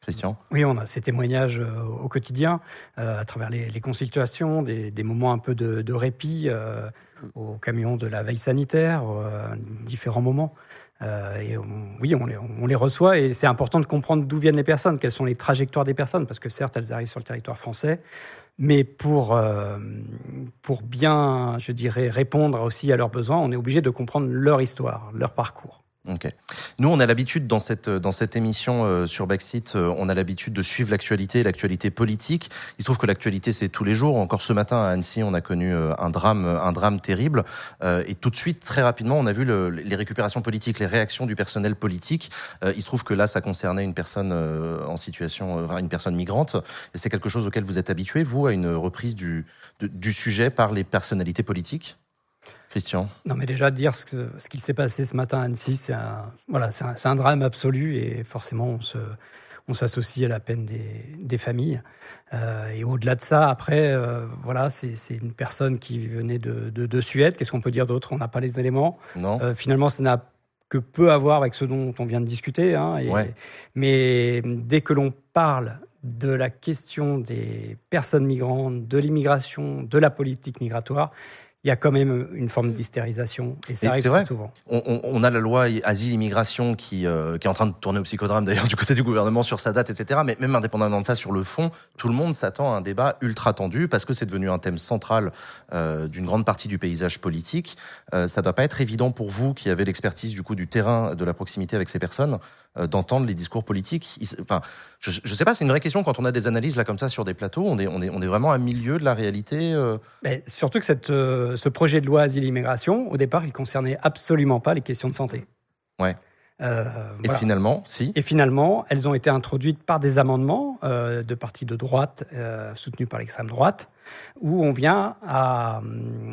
Christian ? Oui, on a ces témoignages euh, au quotidien, euh, à travers les, les consultations, des, des moments un peu de, de répit euh, au camion de la veille sanitaire, euh, différents moments. Euh, et on, oui, on les, on les reçoit et c'est important de comprendre d'où viennent les personnes, quelles sont les trajectoires des personnes, parce que certes, elles arrivent sur le territoire français, mais pour, euh, pour bien, je dirais, répondre aussi à leurs besoins, on est obligé de comprendre leur histoire, leur parcours. Ok. Nous, on a l'habitude dans cette dans cette émission euh, sur Backseat, euh, on a l'habitude de suivre l'actualité, l'actualité politique. Il se trouve que l'actualité, c'est tous les jours. Encore ce matin à Annecy, on a connu euh, un drame, un drame terrible. Euh, et tout de suite, très rapidement, on a vu le, les récupérations politiques, les réactions du personnel politique. Euh, il se trouve que là, ça concernait une personne euh, en situation, euh, une personne migrante. Et c'est quelque chose auquel vous êtes habitué, vous, à une reprise du de, du sujet par les personnalités politiques. Christian ? Non, mais déjà, dire ce, que, ce qu'il s'est passé ce matin à Annecy, c'est un, voilà, c'est un, c'est un drame absolu et forcément, on, se, on s'associe à la peine des, des familles. Euh, et au-delà de ça, après, euh, voilà, c'est, c'est une personne qui venait de, de, de Suède. Qu'est-ce qu'on peut dire d'autre ? On n'a pas les éléments. Non. Euh, finalement, ça n'a que peu à voir avec ce dont on vient de discuter. Hein, et, ouais. Mais dès que l'on parle de la question des personnes migrantes, de l'immigration, de la politique migratoire, il y a quand même une forme d'hystérisation et ça et arrive très souvent. On, on, on a la loi asile-immigration qui, euh, qui est en train de tourner au psychodrame d'ailleurs du côté du gouvernement sur sa date, et cetera. Mais même indépendamment de ça, sur le fond, tout le monde s'attend à un débat ultra tendu parce que c'est devenu un thème central euh, d'une grande partie du paysage politique. Euh, ça ne doit pas être évident pour vous qui avez l'expertise du coup du terrain, de la proximité avec ces personnes, euh, d'entendre les discours politiques. Enfin, je ne sais pas, c'est une vraie question quand on a des analyses là comme ça sur des plateaux. On est, on est, on est vraiment à milieu de la réalité. Euh... Mais surtout que cette euh... ce projet de loi asile-immigration, au départ, il concernait absolument pas les questions de santé. Ouais. Euh, et voilà. finalement, si. Et finalement, elles ont été introduites par des amendements euh, de partis de droite euh, soutenus par l'extrême droite, où on vient à,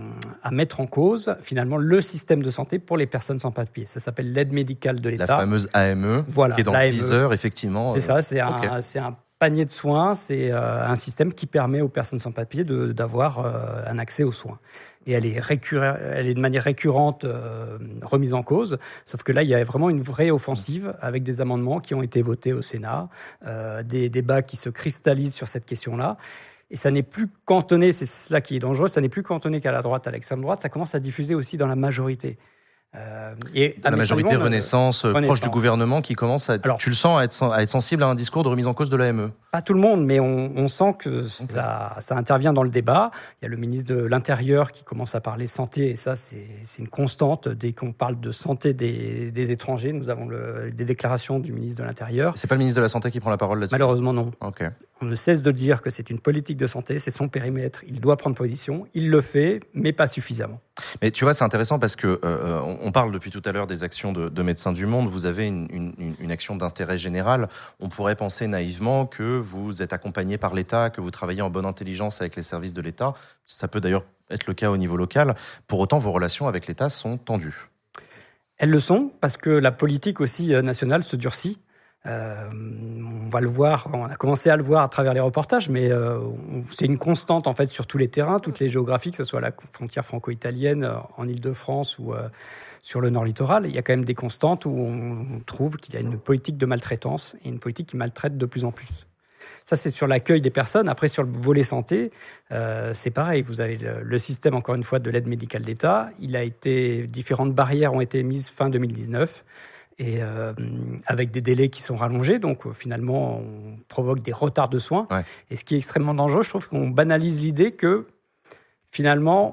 à mettre en cause finalement le système de santé pour les personnes sans papier. Ça s'appelle l'aide médicale de l'État. La fameuse A M E, voilà, qui est dans le viseur, effectivement. C'est euh... ça, c'est okay. un, c'est un panier de soins, c'est euh, un système qui permet aux personnes sans papier de, d'avoir euh, un accès aux soins. Et elle est, récurre... elle est de manière récurrente euh, remise en cause, sauf que là, il y a vraiment une vraie offensive avec des amendements qui ont été votés au Sénat, euh, des débats qui se cristallisent sur cette question-là. Et ça n'est plus cantonné, c'est cela qui est dangereux, ça n'est plus cantonné qu'à la droite, à l'extrême droite, ça commence à diffuser aussi dans la majorité. Euh, et la majorité Renaissance, euh, Renaissance, proche du gouvernement, qui commence à, Alors, tu le sens, à être, à être sensible à un discours de remise en cause de l'A M E. Pas tout le monde, mais on, on sent que ça, ça intervient dans le débat. Il y a le ministre de l'Intérieur qui commence à parler santé, et ça, c'est, c'est une constante. Dès qu'on parle de santé des, des étrangers, nous avons le, des déclarations du ministre de l'Intérieur. C'est pas le ministre de la Santé qui prend la parole là-dessus ? Malheureusement, non. Okay. On ne cesse de dire que c'est une politique de santé, c'est son périmètre, il doit prendre position, il le fait, mais pas suffisamment. Mais tu vois, c'est intéressant parce que euh, on parle depuis tout à l'heure des actions de, de Médecins du Monde. Vous avez une, une, une action d'intérêt général. On pourrait penser naïvement que vous êtes accompagné par l'État, que vous travaillez en bonne intelligence avec les services de l'État. Ça peut d'ailleurs être le cas au niveau local. Pour autant, vos relations avec l'État sont tendues. Elles le sont parce que la politique aussi nationale se durcit. Euh, on va le voir, on a commencé à le voir à travers les reportages, mais euh, c'est une constante en fait sur tous les terrains, toutes les géographies, que ce soit la frontière franco-italienne en Île-de-France ou euh, sur le nord littoral. Il y a quand même des constantes où on trouve qu'il y a une politique de maltraitance et une politique qui maltraite de plus en plus. Ça, c'est sur l'accueil des personnes. Après, sur le volet santé, euh, c'est pareil. Vous avez le, le système, encore une fois, de l'aide médicale d'État. Il a été, différentes barrières ont été mises fin deux mille dix-neuf. Et euh, avec des délais qui sont rallongés, donc euh, finalement, on provoque des retards de soins. Ouais. Et ce qui est extrêmement dangereux, je trouve qu'on banalise l'idée que finalement,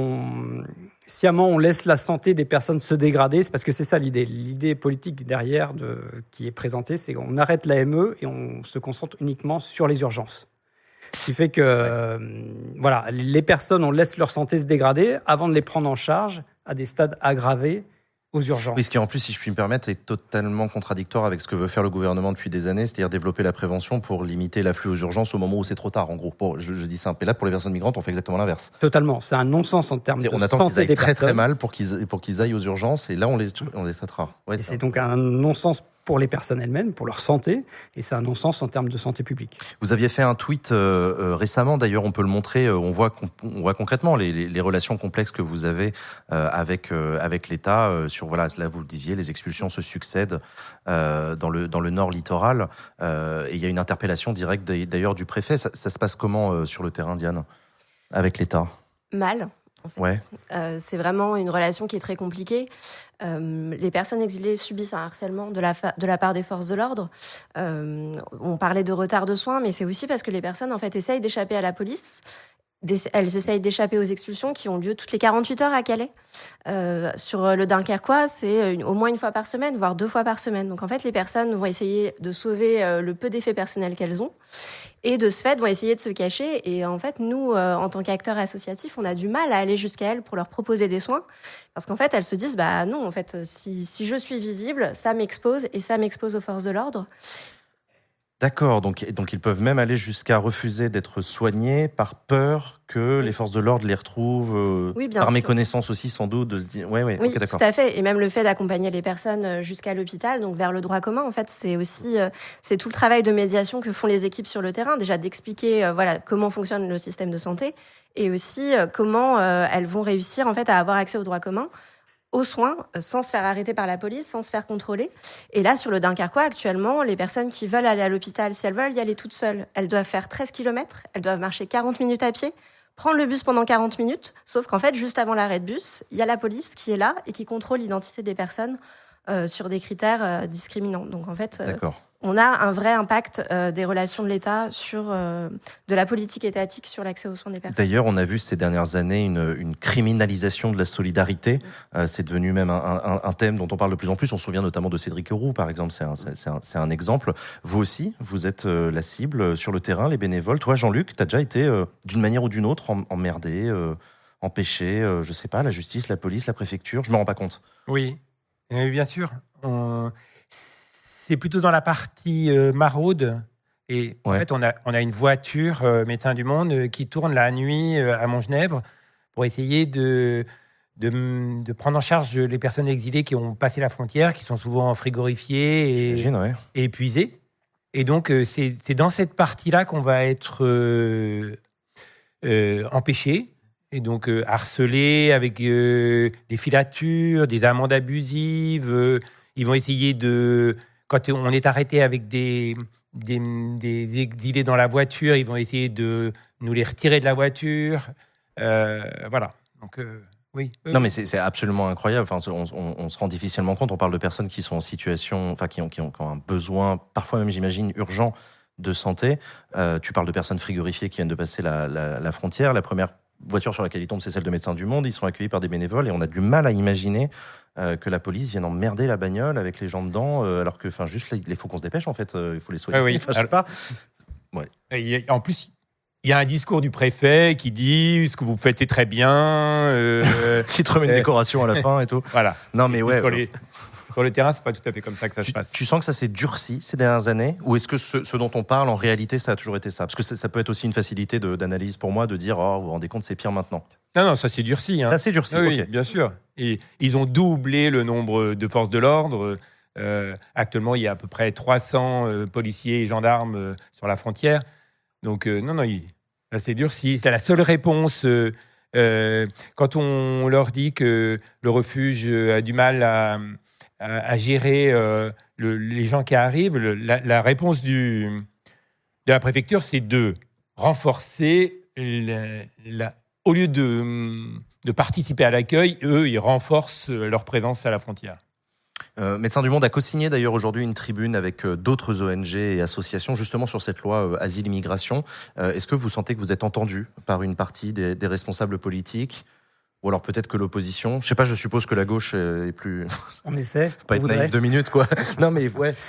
on, sciemment, on laisse la santé des personnes se dégrader. C'est parce que c'est ça l'idée. L'idée politique derrière de, qui est présentée, c'est qu'on arrête l'A M E et on se concentre uniquement sur les urgences. Ce qui fait que, euh, voilà, les personnes, on laisse leur santé se dégrader avant de les prendre en charge à des stades aggravés aux urgences. Oui, ce qui en plus, si je puis me permettre, est totalement contradictoire avec ce que veut faire le gouvernement depuis des années, c'est-à-dire développer la prévention pour limiter l'afflux aux urgences au moment où c'est trop tard, en gros. Bon, je, je dis ça. Et là, pour les personnes migrantes, on fait exactement l'inverse. Totalement. C'est un non-sens en termes de santé des personnes. On attend qu'ils aillent très très mal pour qu'ils, pour qu'ils aillent aux urgences, et là, on les, on les traitera. Ouais, et c'est, c'est donc un non-sens pour les personnes elles-mêmes, pour leur santé, et c'est un non-sens en termes de santé publique. Vous aviez fait un tweet euh, euh, récemment, d'ailleurs on peut le montrer, euh, on, voit, on voit concrètement les, les, les relations complexes que vous avez euh, avec, euh, avec l'État, euh, sur, voilà, là vous le disiez, les expulsions se succèdent euh, dans, le, dans le nord littoral, euh, et il y a une interpellation directe d'ailleurs du préfet. Ça, ça se passe comment euh, sur le terrain, Diane, avec l'État ? Mal. En fait. Ouais. Euh, c'est vraiment une relation qui est très compliquée. Euh, les personnes exilées subissent un harcèlement de la, fa- de la part des forces de l'ordre. Euh, on parlait de retard de soins, mais c'est aussi parce que les personnes en fait essayent d'échapper à la police. Elles essayent d'échapper aux expulsions qui ont lieu toutes les quarante-huit heures à Calais. Euh, sur le Dunkerquois, c'est une, au moins une fois par semaine, voire deux fois par semaine. Donc en fait, les personnes vont essayer de sauver euh, le peu d'effets personnels qu'elles ont. Et de ce fait, vont essayer de se cacher. Et en fait, nous, euh, en tant qu'acteurs associatifs, on a du mal à aller jusqu'à elles pour leur proposer des soins. Parce qu'en fait, elles se disent, bah non, en fait, si, si je suis visible, ça m'expose et ça m'expose aux forces de l'ordre. D'accord, donc, donc ils peuvent même aller jusqu'à refuser d'être soignés par peur que oui. les forces de l'ordre les retrouvent, euh, oui, bien par sûr. méconnaissance aussi sans doute, de se dire... Ouais, ouais, oui, okay, d'accord. Tout à fait, et même le fait d'accompagner les personnes jusqu'à l'hôpital, donc vers le droit commun, en fait, c'est aussi euh, c'est tout le travail de médiation que font les équipes sur le terrain, déjà d'expliquer euh, voilà, comment fonctionne le système de santé, et aussi euh, comment euh, elles vont réussir en fait, à avoir accès au droit commun, aux soins, sans se faire arrêter par la police, sans se faire contrôler. Et là, sur le Dunkerquois, actuellement, les personnes qui veulent aller à l'hôpital, si elles veulent y aller toutes seules, elles doivent faire treize kilomètres, elles doivent marcher quarante minutes à pied, prendre le bus pendant quarante minutes, sauf qu'en fait, juste avant l'arrêt de bus, il y a la police qui est là et qui contrôle l'identité des personnes euh, sur des critères euh, discriminants. Donc en fait, euh, on a un vrai impact euh, des relations de l'État sur euh, de la politique étatique sur l'accès aux soins des personnes. D'ailleurs, on a vu ces dernières années une, une criminalisation de la solidarité. Euh, c'est devenu même un, un, un thème dont on parle de plus en plus. On se souvient notamment de Cédric Roux, par exemple. C'est un, c'est un, c'est un exemple. Vous aussi, vous êtes euh, la cible sur le terrain, les bénévoles. Toi, Jean-Luc, tu as déjà été, euh, d'une manière ou d'une autre, emmerdé, euh, empêché, euh, je sais pas, la justice, la police, la préfecture. Je me rends pas compte. Oui, euh, bien sûr. On... C'est plutôt dans la partie euh, maraude. Et en ouais. fait, on a, on a une voiture euh, Médecins du Monde euh, qui tourne la nuit euh, à Montgenèvre pour essayer de, de, de prendre en charge les personnes exilées qui ont passé la frontière, qui sont souvent frigorifiées et, ouais. et épuisées. Et donc, euh, c'est, c'est dans cette partie-là qu'on va être euh, euh, empêché. Et donc, euh, harcelé avec euh, des filatures, des amendes abusives. Euh, ils vont essayer de... Quand on est arrêté avec des, des, des exilés dans la voiture, ils vont essayer de nous les retirer de la voiture. Euh, voilà. Donc, euh, oui. Non, mais c'est, c'est absolument incroyable. Enfin, on, on, on se rend difficilement compte. On parle de personnes qui sont en situation, enfin, qui ont, qui ont, qui ont un besoin, parfois même, j'imagine, urgent de santé. Euh, tu parles de personnes frigorifiées qui viennent de passer la, la, la frontière. La première voiture sur laquelle ils tombent, c'est celle de Médecins du Monde. Ils sont accueillis par des bénévoles et on a du mal à imaginer euh, que la police vienne emmerder la bagnole avec les gens dedans, euh, alors que, enfin, juste, il faut qu'on se dépêche, en fait. Euh, il faut les soigner. Ah oui. Enfin, je sais pas. Ouais. Et en plus, il y a un discours du préfet qui dit ce que vous faites est très bien. Euh, qui te remet une décoration à la fin et tout. Voilà. Non, mais ouais. Sur, les, sur le terrain, c'est pas tout à fait comme ça que ça tu, se passe. Tu sens que ça s'est durci ces dernières années, ou est-ce que ce, ce dont on parle, en réalité, ça a toujours été ça? Parce que ça, ça peut être aussi une facilité de, d'analyse pour moi de dire, oh, vous vous rendez compte, c'est pire maintenant. Non, non, ça s'est durci. Hein. Ça s'est durci, ah, okay. Oui, bien sûr. Et ils ont doublé le nombre de forces de l'ordre. Euh, actuellement, il y a à peu près trois cents euh, policiers et gendarmes euh, sur la frontière. Donc, euh, non, non, il, ça s'est durci. C'est la seule réponse. Euh, euh, quand on leur dit que le refuge a du mal à, à, à gérer euh, le, les gens qui arrivent, le, la, la réponse du, de la préfecture, c'est de renforcer la... la Au lieu de, de participer à l'accueil, eux, ils renforcent leur présence à la frontière. Euh, Médecins du Monde a co-signé d'ailleurs aujourd'hui une tribune avec euh, d'autres O N G et associations justement sur cette loi euh, asile-immigration. Euh, est-ce que vous sentez que vous êtes entendu par une partie des, des responsables politiques? Ou alors peut-être que l'opposition? Je sais pas, je suppose que la gauche est plus... On essaie. Pas être naïf deux minutes, quoi. Non mais ouais...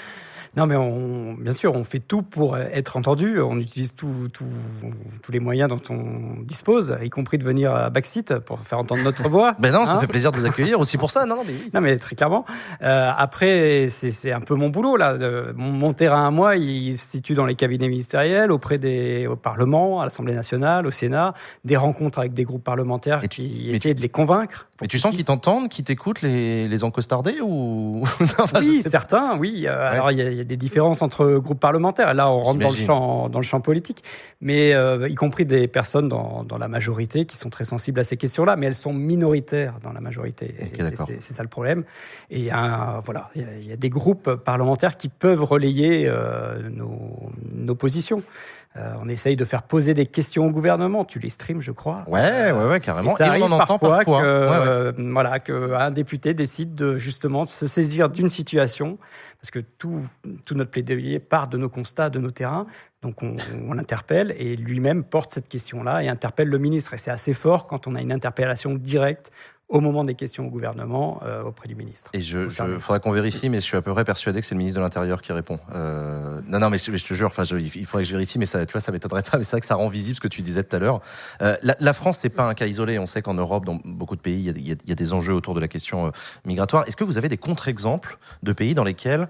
Non, mais on, bien sûr, on fait tout pour être entendu. On utilise tout, tout, tous les moyens dont on dispose, y compris de venir à Backseat pour faire entendre notre voix. Ben non, ça hein fait plaisir de vous accueillir aussi pour ça. Non, non, mais oui. Non, mais très clairement. Euh, après, c'est, c'est un peu mon boulot là. Mon, mon terrain à moi, il se situe dans les cabinets ministériels, auprès des, au Parlement, à l'Assemblée nationale, au Sénat, des rencontres avec des groupes parlementaires tu, qui essaient de les convaincre. Mais tu sens qu'ils t'entendent, qu'ils t'écoutent, les, les encostardés ou non, enfin, oui, certains, oui. Euh, ouais. Alors il y, y a des différences entre groupes parlementaires. Là, on rentre dans le champ, dans le champ politique, mais euh, y compris des personnes dans, dans la majorité qui sont très sensibles à ces questions-là, mais elles sont minoritaires dans la majorité. Okay, c'est, c'est, c'est ça le problème. Et un, voilà, il y, y a des groupes parlementaires qui peuvent relayer euh, nos, nos positions. Euh, on essaye de faire poser des questions au gouvernement. Tu les streams, je crois. Ouais, ouais, ouais, carrément. Et, ça et on en entend parfois, parfois. Que, ouais, ouais. Euh, voilà, qu'un député décide de justement de se saisir d'une situation, parce que tout, tout notre plaidoyer part de nos constats, de nos terrains. Donc on, on l'interpelle et lui-même porte cette question-là et interpelle le ministre. Et c'est assez fort quand on a une interpellation directe au moment des questions au gouvernement euh, auprès du ministre. Et je, je faudra qu'on vérifie, mais je suis à peu près persuadé que c'est le ministre de l'Intérieur qui répond. Euh, non, non, mais je, je te jure, enfin, je, il faudrait que je vérifie, mais ça, tu vois, ça m'étonnerait pas. Mais c'est vrai que ça rend visible ce que tu disais tout à l'heure. Euh, la, la France, c'est pas un cas isolé. On sait qu'en Europe, dans beaucoup de pays, il y a, il y a, il y a des enjeux autour de la question euh, migratoire. Est-ce que vous avez des contre-exemples de pays dans lesquels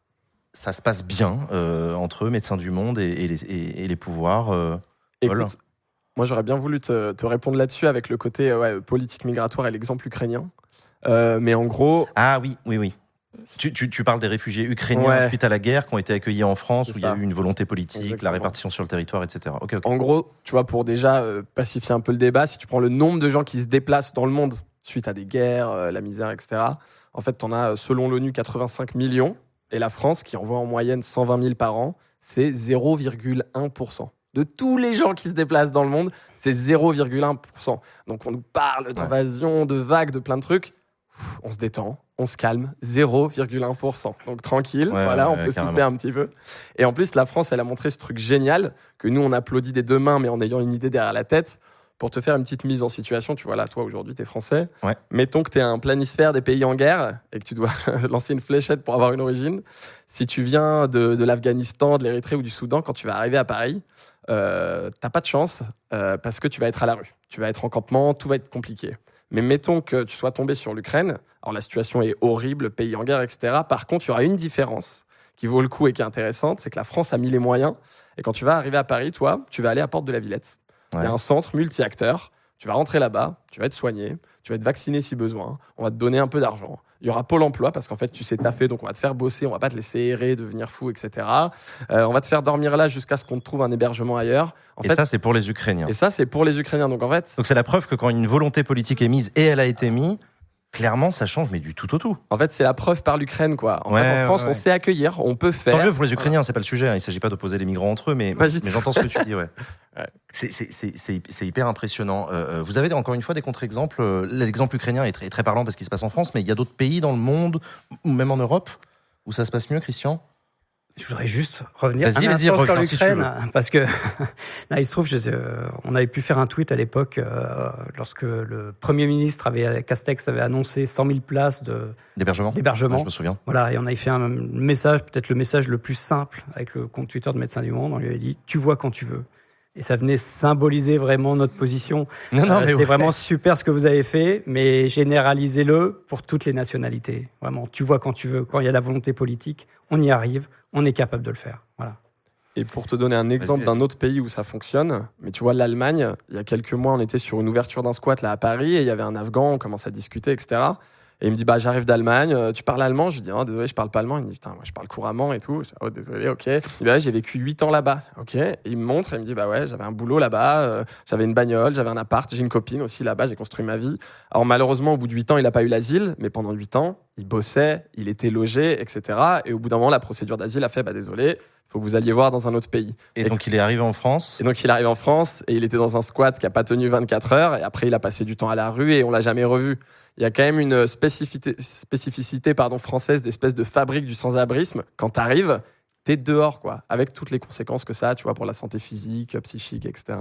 ça se passe bien euh, entre eux, Médecins du Monde et, et, les, et, et les pouvoirs euh, Écoute, moi, j'aurais bien voulu te, te répondre là-dessus avec le côté ouais, politique migratoire et l'exemple ukrainien. Euh, mais en gros... Ah oui, oui, oui. Tu, tu, tu parles des réfugiés ukrainiens ouais. suite à la guerre qui ont été accueillis en France, c'est où ça. il y a eu une volonté politique, Exactement. la répartition sur le territoire, et cetera. Okay, okay. En gros, tu vois, pour déjà euh, pacifier un peu le débat, si tu prends le nombre de gens qui se déplacent dans le monde suite à des guerres, euh, la misère, et cetera, en fait, t'en as, selon l'ONU, quatre-vingt-cinq millions. Et la France, qui envoie en moyenne cent vingt mille par an, c'est zéro virgule un pour cent. De tous les gens qui se déplacent dans le monde, c'est zéro virgule un pour cent. Donc on nous parle d'invasion, ouais. de vagues, de plein de trucs. On se détend, on se calme, zéro virgule un pour cent. Donc tranquille, ouais, voilà, ouais, on peut carrément. souffler un petit peu. Et en plus, la France, elle a montré ce truc génial que nous, on applaudit des deux mains, mais en ayant une idée derrière la tête. Pour te faire une petite mise en situation, tu vois là, toi aujourd'hui, t'es français. Ouais. Mettons que t'es un planisphère des pays en guerre et que tu dois lancer une fléchette pour avoir une origine. Si tu viens de, de l'Afghanistan, de l'Érythrée ou du Soudan, quand tu vas arriver à Paris, euh, t'as pas de chance euh, parce que tu vas être à la rue. Tu vas être en campement, tout va être compliqué. Mais mettons que tu sois tombé sur l'Ukraine. Alors la situation est horrible, pays en guerre, et cetera. Par contre, il y aura une différence qui vaut le coup et qui est intéressante, c'est que la France a mis les moyens. Et quand tu vas arriver à Paris, toi, tu vas aller à Porte de la Villette. Il ouais. y a un centre multi-acteurs. Tu vas rentrer là-bas, tu vas être soigné, tu vas être vacciné si besoin. On va te donner un peu d'argent. Il y aura Pôle emploi parce qu'en fait, tu sais taffer, donc on va te faire bosser, on va pas te laisser errer, devenir fou, et cetera. Euh, on va te faire dormir là jusqu'à ce qu'on te trouve un hébergement ailleurs. En et fait, ça, c'est pour les Ukrainiens. Et ça, c'est pour les Ukrainiens. Donc en fait, donc c'est la preuve que quand une volonté politique est mise et elle a été mise, clairement, ça change, mais du tout au tout. En fait, c'est la preuve par l'Ukraine, quoi. En, ouais, fait, en France, ouais, ouais. on sait accueillir, on peut faire. Tant mieux pour les Ukrainiens, c'est pas le sujet. Hein. Il s'agit pas d'opposer les migrants entre eux, mais, mais j'entends ce que tu dis, ouais. ouais. C'est, c'est, c'est, c'est, c'est hyper impressionnant. Euh, vous avez encore une fois des contre-exemples. L'exemple ukrainien est très, très parlant parce qu'il se passe en France, mais il y a d'autres pays dans le monde, ou même en Europe, où ça se passe mieux, Christian ? Je voudrais juste revenir vas-y, un vas-y, instant sur l'Ukraine, si parce que non, il se trouve, je sais, on avait pu faire un tweet à l'époque euh, lorsque le Premier ministre avait, Castex avait annoncé cent mille places de d'hébergement. d'hébergement. Ouais, je me souviens. Voilà, et on avait fait un message, peut-être le message le plus simple avec le compte Twitter de Médecins du Monde. On lui avait dit, tu vois quand tu veux. Et ça venait symboliser vraiment notre position. Non, non, euh, mais c'est ouais. vraiment super ce que vous avez fait, mais généralisez-le pour toutes les nationalités. Vraiment, tu vois quand tu veux. Quand il y a la volonté politique, on y arrive, on est capable de le faire. Voilà. Et pour te donner un exemple d'un autre pays où ça fonctionne, mais tu vois, l'Allemagne, il y a quelques mois, on était sur une ouverture d'un squat là à Paris et il y avait un Afghan, on commence à discuter, et cetera. Et il me dit, bah, j'arrive d'Allemagne, tu parles allemand? Je lui dis, oh, désolé, je parle pas allemand. Il me dit, putain, moi, je parle couramment et tout. Je dis, oh, désolé, ok. Il me dit, bah, j'ai vécu huit ans là-bas, ok. Et il me montre, et il me dit, bah ouais, j'avais un boulot là-bas, euh, j'avais une bagnole, j'avais un appart, j'ai une copine aussi là-bas, j'ai construit ma vie. Alors, malheureusement, au bout de huit ans, il a pas eu l'asile, mais pendant huit ans, il bossait, il était logé, et cetera. Et au bout d'un moment, la procédure d'asile a fait, bah, désolé, faut que vous alliez voir dans un autre pays. Et, et donc, il est arrivé en France? Et donc, il arrive en France, et il était dans un squat qui a pas tenu vingt-quatre heures, et après, il a passé du temps à la rue, et on l'a jamais revu. Il y a quand même une spécificité, spécificité pardon, française d'espèce de fabrique du sans-abrisme. Quand t'arrives, t'es dehors, quoi, avec toutes les conséquences que ça a, tu vois, pour la santé physique, psychique, et cetera.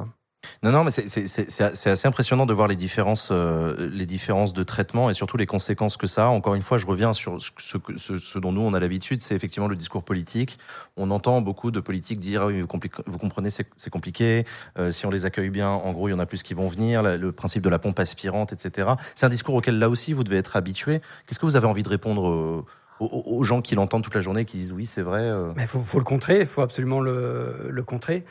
Non, non, mais c'est, c'est, c'est, c'est assez impressionnant de voir les différences, euh, les différences de traitement et surtout les conséquences que ça a. Encore une fois, je reviens sur ce, ce, ce dont nous on a l'habitude, c'est effectivement le discours politique. On entend beaucoup de politiques dire ah oui, vous, compli- vous comprenez, c'est, c'est compliqué. Euh, si on les accueille bien, en gros, il y en a plus qui vont venir. La, le principe de la pompe aspirante, et cetera. C'est un discours auquel là aussi vous devez être habitué. Qu'est-ce que vous avez envie de répondre euh, aux, aux gens qui l'entendent toute la journée, qui disent oui, c'est vrai. Euh... Il faut, faut le contrer, il faut absolument le, le contrer.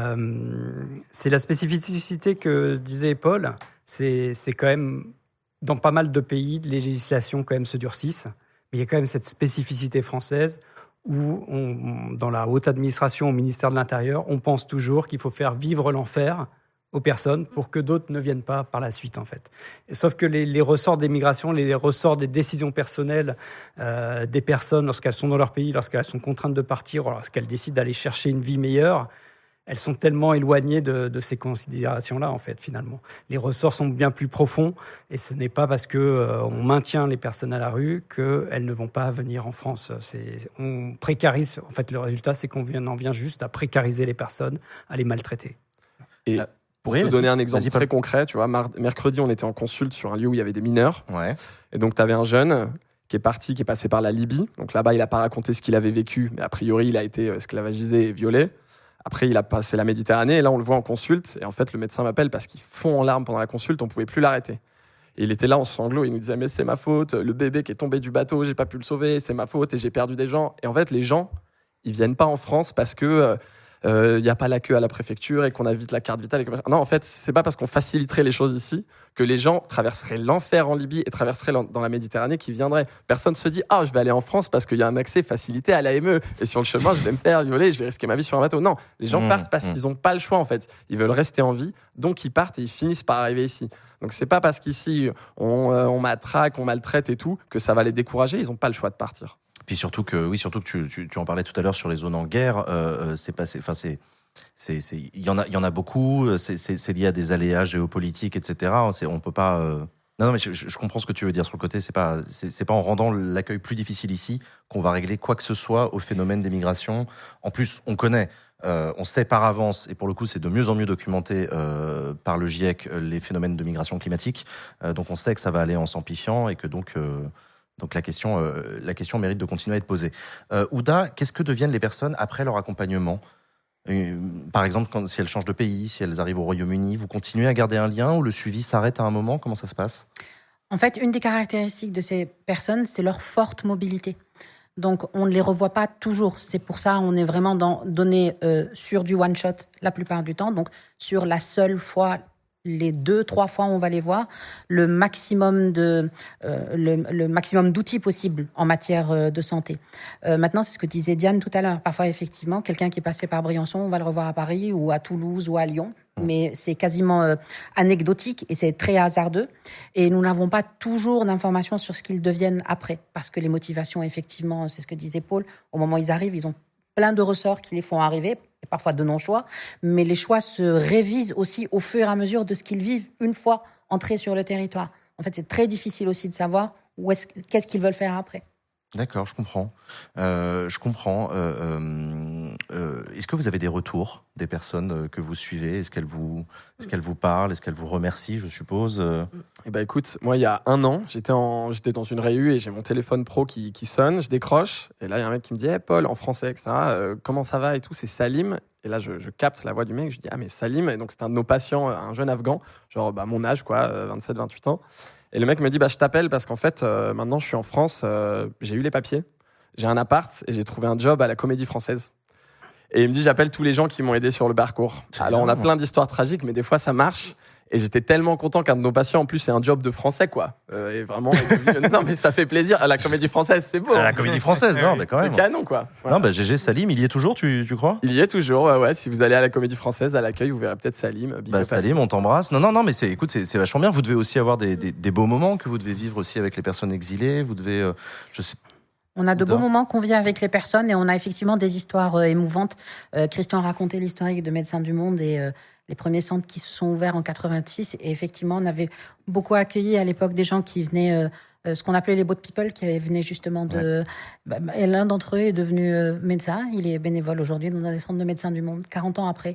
Euh, c'est la spécificité que disait Paul. C'est, c'est quand même, dans pas mal de pays, les législations quand même se durcissent. Mais il y a quand même cette spécificité française où, on, dans la haute administration, au ministère de l'Intérieur, on pense toujours qu'il faut faire vivre l'enfer aux personnes pour que d'autres ne viennent pas par la suite, en fait. Et sauf que les, les ressorts des migrations, les ressorts des décisions personnelles euh, des personnes lorsqu'elles sont dans leur pays, lorsqu'elles sont contraintes de partir, ou lorsqu'elles décident d'aller chercher une vie meilleure, elles sont tellement éloignées de, de ces considérations-là, en fait, finalement. Les ressorts sont bien plus profonds, et ce n'est pas parce que euh, on maintient les personnes à la rue qu'elles ne vont pas venir en France. C'est, on précarise, en fait, le résultat, c'est qu'on vient, en vient juste à précariser les personnes, à les maltraiter. Et pour oui, te donner un exemple très concret, tu vois, mar- mercredi, on était en consulte sur un lieu où il y avait des mineurs. Ouais. Et donc, tu avais un jeune qui est parti, qui est passé par la Libye. Donc là-bas, il n'a pas raconté ce qu'il avait vécu, mais a priori, il a été esclavagisé et violé. Après, il a passé la Méditerranée, et là, on le voit en consulte. Et en fait, le médecin m'appelle parce qu'il fond en larmes pendant la consulte, on ne pouvait plus l'arrêter. Et il était là en sanglots, il nous disait « Mais c'est ma faute, le bébé qui est tombé du bateau, j'ai pas pu le sauver, c'est ma faute, et j'ai perdu des gens. » Et en fait, les gens, ils viennent pas en France parce que... Euh, il euh, n'y a pas la queue à la préfecture et qu'on a vite la carte vitale. Et que... Non, en fait, c'est pas parce qu'on faciliterait les choses ici que les gens traverseraient l'enfer en Libye et traverseraient dans la Méditerranée qui viendraient. Personne se dit « Ah, je vais aller en France parce qu'il y a un accès facilité à l'A M E et sur le chemin, je vais me faire violer, je vais risquer ma vie sur un bateau. » Non, les gens mmh, partent parce mmh. qu'ils n'ont pas le choix, en fait. Ils veulent rester en vie, donc ils partent et ils finissent par arriver ici. Donc c'est pas parce qu'ici, on, euh, on matraque, on maltraite et tout, que ça va les décourager. Ils n'ont pas le choix de partir. Puis surtout que, oui, surtout que tu, tu, tu en parlais tout à l'heure sur les zones en guerre, euh, c'est passé, enfin c'est, c'est, c'est, il y en a, il y en a beaucoup. C'est, c'est, c'est lié à des aléas géopolitiques, et cetera. C'est, on peut pas. Euh... Non, non, mais je, je comprends ce que tu veux dire sur le côté. C'est pas, c'est, c'est pas en rendant l'accueil plus difficile ici qu'on va régler quoi que ce soit au phénomène des migrations. En plus, on connaît. Euh, on sait par avance, et pour le coup c'est de mieux en mieux documenté euh, par le GIEC, les phénomènes de migration climatique. Euh, donc on sait que ça va aller en s'amplifiant et que donc euh, Donc la question, euh, la question mérite de continuer à être posée. Euh, Ouda, qu'est-ce que deviennent les personnes après leur accompagnement ? euh, Par exemple, quand, si elles changent de pays, si elles arrivent au Royaume-Uni, vous continuez à garder un lien ou le suivi s'arrête à un moment ? Comment ça se passe ? En fait, une des caractéristiques de ces personnes, c'est leur forte mobilité. Donc, on ne les revoit pas toujours. C'est pour ça qu'on est vraiment dans, donné euh, sur du one-shot la plupart du temps. Donc, sur la seule fois, les deux, trois fois, on va les voir, le maximum de, euh, le, le maximum d'outils possibles en matière euh, de santé. Euh, maintenant, c'est ce que disait Diane tout à l'heure. Parfois, effectivement, quelqu'un qui est passé par Briançon, on va le revoir à Paris ou à Toulouse ou à Lyon. Mais c'est quasiment euh, anecdotique et c'est très hasardeux. Et nous n'avons pas toujours d'informations sur ce qu'ils deviennent après. Parce que les motivations, effectivement, c'est ce que disait Paul, au moment où ils arrivent, ils ont plein de ressorts qui les font arriver, et parfois de non-choix. Mais les choix se révisent aussi au fur et à mesure de ce qu'ils vivent une fois entrés sur le territoire. En fait, c'est très difficile aussi de savoir où est-ce, qu'est-ce qu'ils veulent faire après. D'accord, je comprends. Euh, je comprends. Euh, euh, est-ce que vous avez des retours des personnes que vous suivez ? Est-ce qu'elles vous, est-ce qu'elles vous parlent ? Est-ce qu'elles vous remercient, je suppose ? Eh ben, écoute, moi, il y a un an, j'étais, en, j'étais dans une réu et j'ai mon téléphone pro qui, qui sonne, je décroche. Et là, il y a un mec qui me dit hey, « Paul, en français, et cetera, euh, comment ça va ?» et tout, c'est Salim. Et là, je, je capte la voix du mec, je dis « Ah, mais Salim !» Et donc, c'est un de nos patients, un jeune Afghan, genre bah, mon âge, quoi, vingt-sept vingt-huit ans. Et le mec me dit bah, « Je t'appelle parce qu'en fait, euh, maintenant, je suis en France, euh, j'ai eu les papiers, j'ai un appart et j'ai trouvé un job à la Comédie Française. » Et il me dit « J'appelle tous les gens qui m'ont aidé sur le parcours. » Alors, on a plein d'histoires tragiques, mais des fois, ça marche. Et j'étais tellement content qu'un de nos patients, en plus, c'est un job de français, quoi. Euh, et vraiment, non, mais ça fait plaisir. À la Comédie Française, c'est beau. À la Comédie Française, non, mais quand même. C'est canon, quoi. Voilà. Non, bah, G G Salim, il y est toujours, tu, tu crois ? Il y est toujours, ouais, ouais. Si vous allez à la Comédie Française, à l'accueil, vous verrez peut-être Salim. Bah, Salim, on t'embrasse. Non, non, non, mais c'est, écoute, c'est, c'est vachement bien. Vous devez aussi avoir des, des, des beaux moments que vous devez vivre aussi avec les personnes exilées. Vous devez, euh, je sais. On a de beaux moments qu'on vit avec les personnes et on a effectivement des histoires euh, émouvantes. Euh, Christian a raconté l'historique de Médecins du Monde et euh, les premiers centres qui se sont ouverts en quatre-vingt-six. Et effectivement, on avait beaucoup accueilli à l'époque des gens qui venaient, euh, euh, ce qu'on appelait les boat people, qui venaient justement de... Ouais. Bah, l'un d'entre eux est devenu euh, médecin. Il est bénévole aujourd'hui dans un des centres de Médecins du Monde, quarante ans après.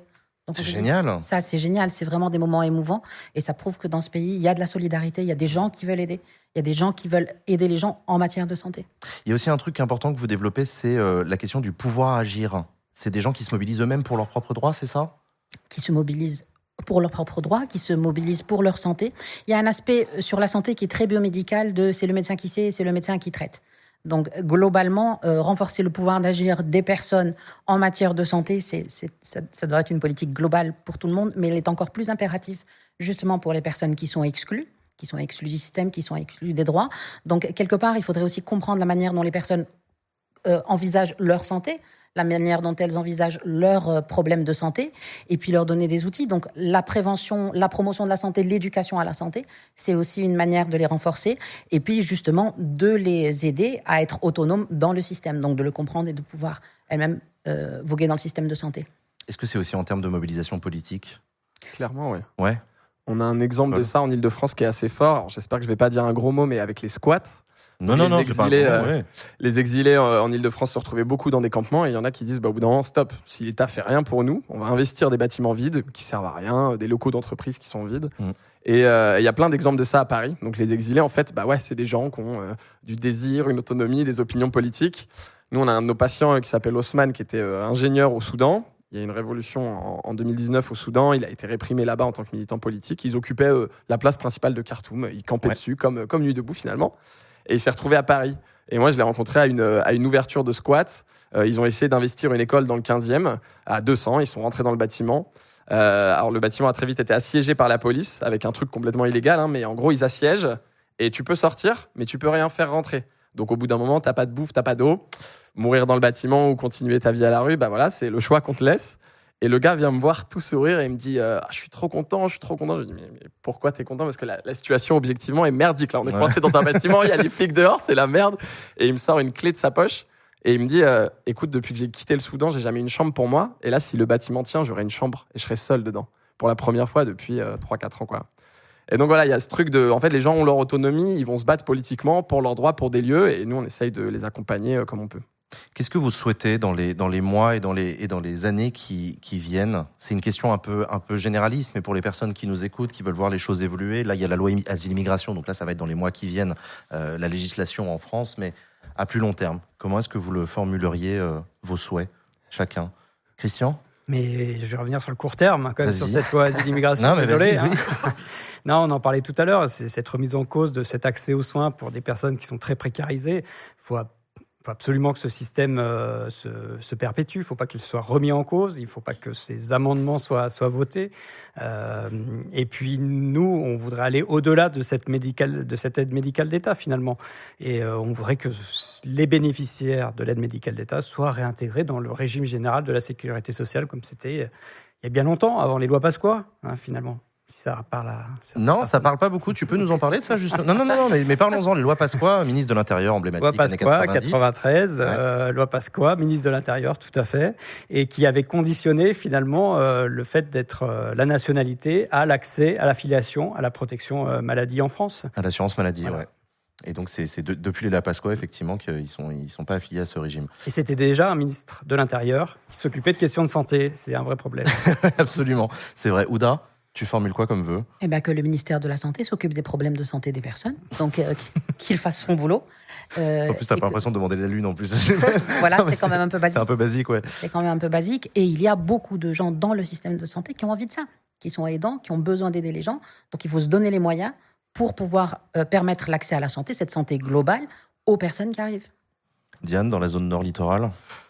Donc, c'est on se dit, génial. Ça, c'est génial. C'est vraiment des moments émouvants. Et ça prouve que dans ce pays, il y a de la solidarité. Il y a des gens qui veulent aider. Il y a des gens qui veulent aider les gens en matière de santé. Il y a aussi un truc important que vous développez, c'est euh, la question du pouvoir agir. C'est des gens qui se mobilisent eux-mêmes pour leurs propres droits, c'est ça ? Qui se mobilisent pour leurs propres droits, qui se mobilisent pour leur santé. Il y a un aspect sur la santé qui est très biomédical de c'est le médecin qui sait, c'est le médecin qui traite. Donc, globalement, euh, renforcer le pouvoir d'agir des personnes en matière de santé, c'est, c'est, ça, ça doit être une politique globale pour tout le monde, mais elle est encore plus impérative, justement, pour les personnes qui sont exclues, qui sont exclues du système, qui sont exclues des droits. Donc, quelque part, il faudrait aussi comprendre la manière dont les personnes euh, envisagent leur santé, la manière dont elles envisagent leurs euh, problèmes de santé, et puis leur donner des outils. Donc la prévention, la promotion de la santé, l'éducation à la santé, c'est aussi une manière de les renforcer, et puis justement de les aider à être autonomes dans le système, donc de le comprendre et de pouvoir elles-mêmes euh, voguer dans le système de santé. Est-ce que c'est aussi en termes de mobilisation politique ? Clairement, oui. Ouais. On a un exemple de ça en Ile-de-France qui est assez fort. Alors, j'espère que je ne vais pas dire un gros mot, mais avec les squats. Non, non, les non, exilés, c'est pas un gros mot, euh, ouais. Les exilés euh, en Ile-de-France se retrouvaient beaucoup dans des campements et il y en a qui disent bah, au bout d'un moment, stop, si l'État fait rien pour nous, on va investir des bâtiments vides qui servent à rien, des locaux d'entreprise qui sont vides. Mmh. Et il euh, y a plein d'exemples de ça à Paris. Donc les exilés, en fait, bah ouais, c'est des gens qui ont euh, du désir, une autonomie, des opinions politiques. Nous, on a un de nos patients euh, qui s'appelle Osman, qui était euh, ingénieur au Soudan. Il y a une révolution en, en deux mille dix-neuf au Soudan. Il a été réprimé là-bas en tant que militant politique. Ils occupaient euh, la place principale de Khartoum. Ils campaient ouais. dessus, comme, comme Nuit debout, finalement. Et il s'est retrouvé à Paris. Et moi, je l'ai rencontré à une, à une ouverture de squat. Euh, ils ont essayé d'investir une école dans le quinzième à deux cents. Ils sont rentrés dans le bâtiment. Euh, alors, le bâtiment a très vite été assiégé par la police avec un truc complètement illégal. Hein, mais en gros, ils assiègent et tu peux sortir, mais tu peux rien faire rentrer. Donc, au bout d'un moment, t'as pas de bouffe, t'as pas d'eau. Mourir dans le bâtiment ou continuer ta vie à la rue, bah voilà, c'est le choix qu'on te laisse. Et le gars vient me voir tout sourire et il me dit euh, « Je suis trop content, je suis trop content. » Je lui dis « Mais, mais pourquoi t'es content ?» Parce que la, la situation, objectivement, est merdique. Là, on est coincé ouais. dans un bâtiment, il y a les flics dehors, c'est la merde. Et il me sort une clé de sa poche et il me dit euh, « Écoute, depuis que j'ai quitté le Soudan, j'ai jamais eu une chambre pour moi. Et là, si le bâtiment tient, j'aurai une chambre et je serai seul dedans. Pour la première fois depuis euh, trois quatre ans, quoi. » Et donc voilà, il y a ce truc de... En fait, les gens ont leur autonomie, ils vont se battre politiquement pour leurs droits, pour des lieux. Et nous, on essaye de les accompagner euh, comme on peut. Qu'est-ce que vous souhaitez dans les, dans les mois et dans les, et dans les années qui, qui viennent ? C'est une question un peu, un peu généraliste, mais pour les personnes qui nous écoutent, qui veulent voir les choses évoluer, là, il y a la loi asile-immigration, donc là, ça va être dans les mois qui viennent, euh, la législation en France, mais à plus long terme, comment est-ce que vous le formuleriez, euh, vos souhaits, chacun ? Christian ? Mais je vais revenir sur le court terme, quand même, vas-y. sur cette loi asile-immigration. Non, mais désolé. hein. Oui. Non, on en parlait tout à l'heure, c'est cette remise en cause de cet accès aux soins pour des personnes qui sont très précarisées. Il faut Il faut absolument que ce système euh, se, se perpétue. Il ne faut pas qu'il soit remis en cause. Il ne faut pas que ces amendements soient, soient votés. Euh, et puis, nous, on voudrait aller au-delà de cette, médicale, de cette aide médicale d'État, finalement. Et euh, on voudrait que les bénéficiaires de l'aide médicale d'État soient réintégrés dans le régime général de la sécurité sociale, comme c'était il y a bien longtemps, avant les lois Pasqua, hein, finalement. Si ça parle à... Ça non, parle ça parle pas beaucoup. Tu peux nous en parler de ça, justement ? Non, non, non, non mais, mais parlons-en. Les lois Pasqua, ministre de l'Intérieur, emblématique. Loi Pasqua, quatre-vingt-treize, ouais. euh, loi Pasqua, ministre de l'Intérieur, tout à fait, et qui avait conditionné finalement euh, le fait d'être euh, la nationalité à l'accès à l'affiliation, à la protection euh, maladie en France. À l'assurance maladie, voilà. ouais. Et donc, c'est, c'est de, depuis les lois Pasqua, effectivement, qu'ils ne sont, ils sont pas affiliés à ce régime. Et c'était déjà un ministre de l'Intérieur qui s'occupait de questions de santé. C'est un vrai problème. Absolument. C'est vrai. Ouda ? Tu formules quoi comme vœu ? Eh ben, que le ministère de la Santé s'occupe des problèmes de santé des personnes, donc euh, qu'il fasse son boulot. Euh, en plus, t'as pas que... l'impression de demander la lune en plus. Voilà, non, c'est, c'est quand même un peu basique. C'est un peu basique, ouais. C'est quand même un peu basique. Et il y a beaucoup de gens dans le système de santé qui ont envie de ça, qui sont aidants, qui ont besoin d'aider les gens. Donc, il faut se donner les moyens pour pouvoir euh, permettre l'accès à la santé, cette santé globale, aux personnes qui arrivent. Diane, dans la zone nord littorale ?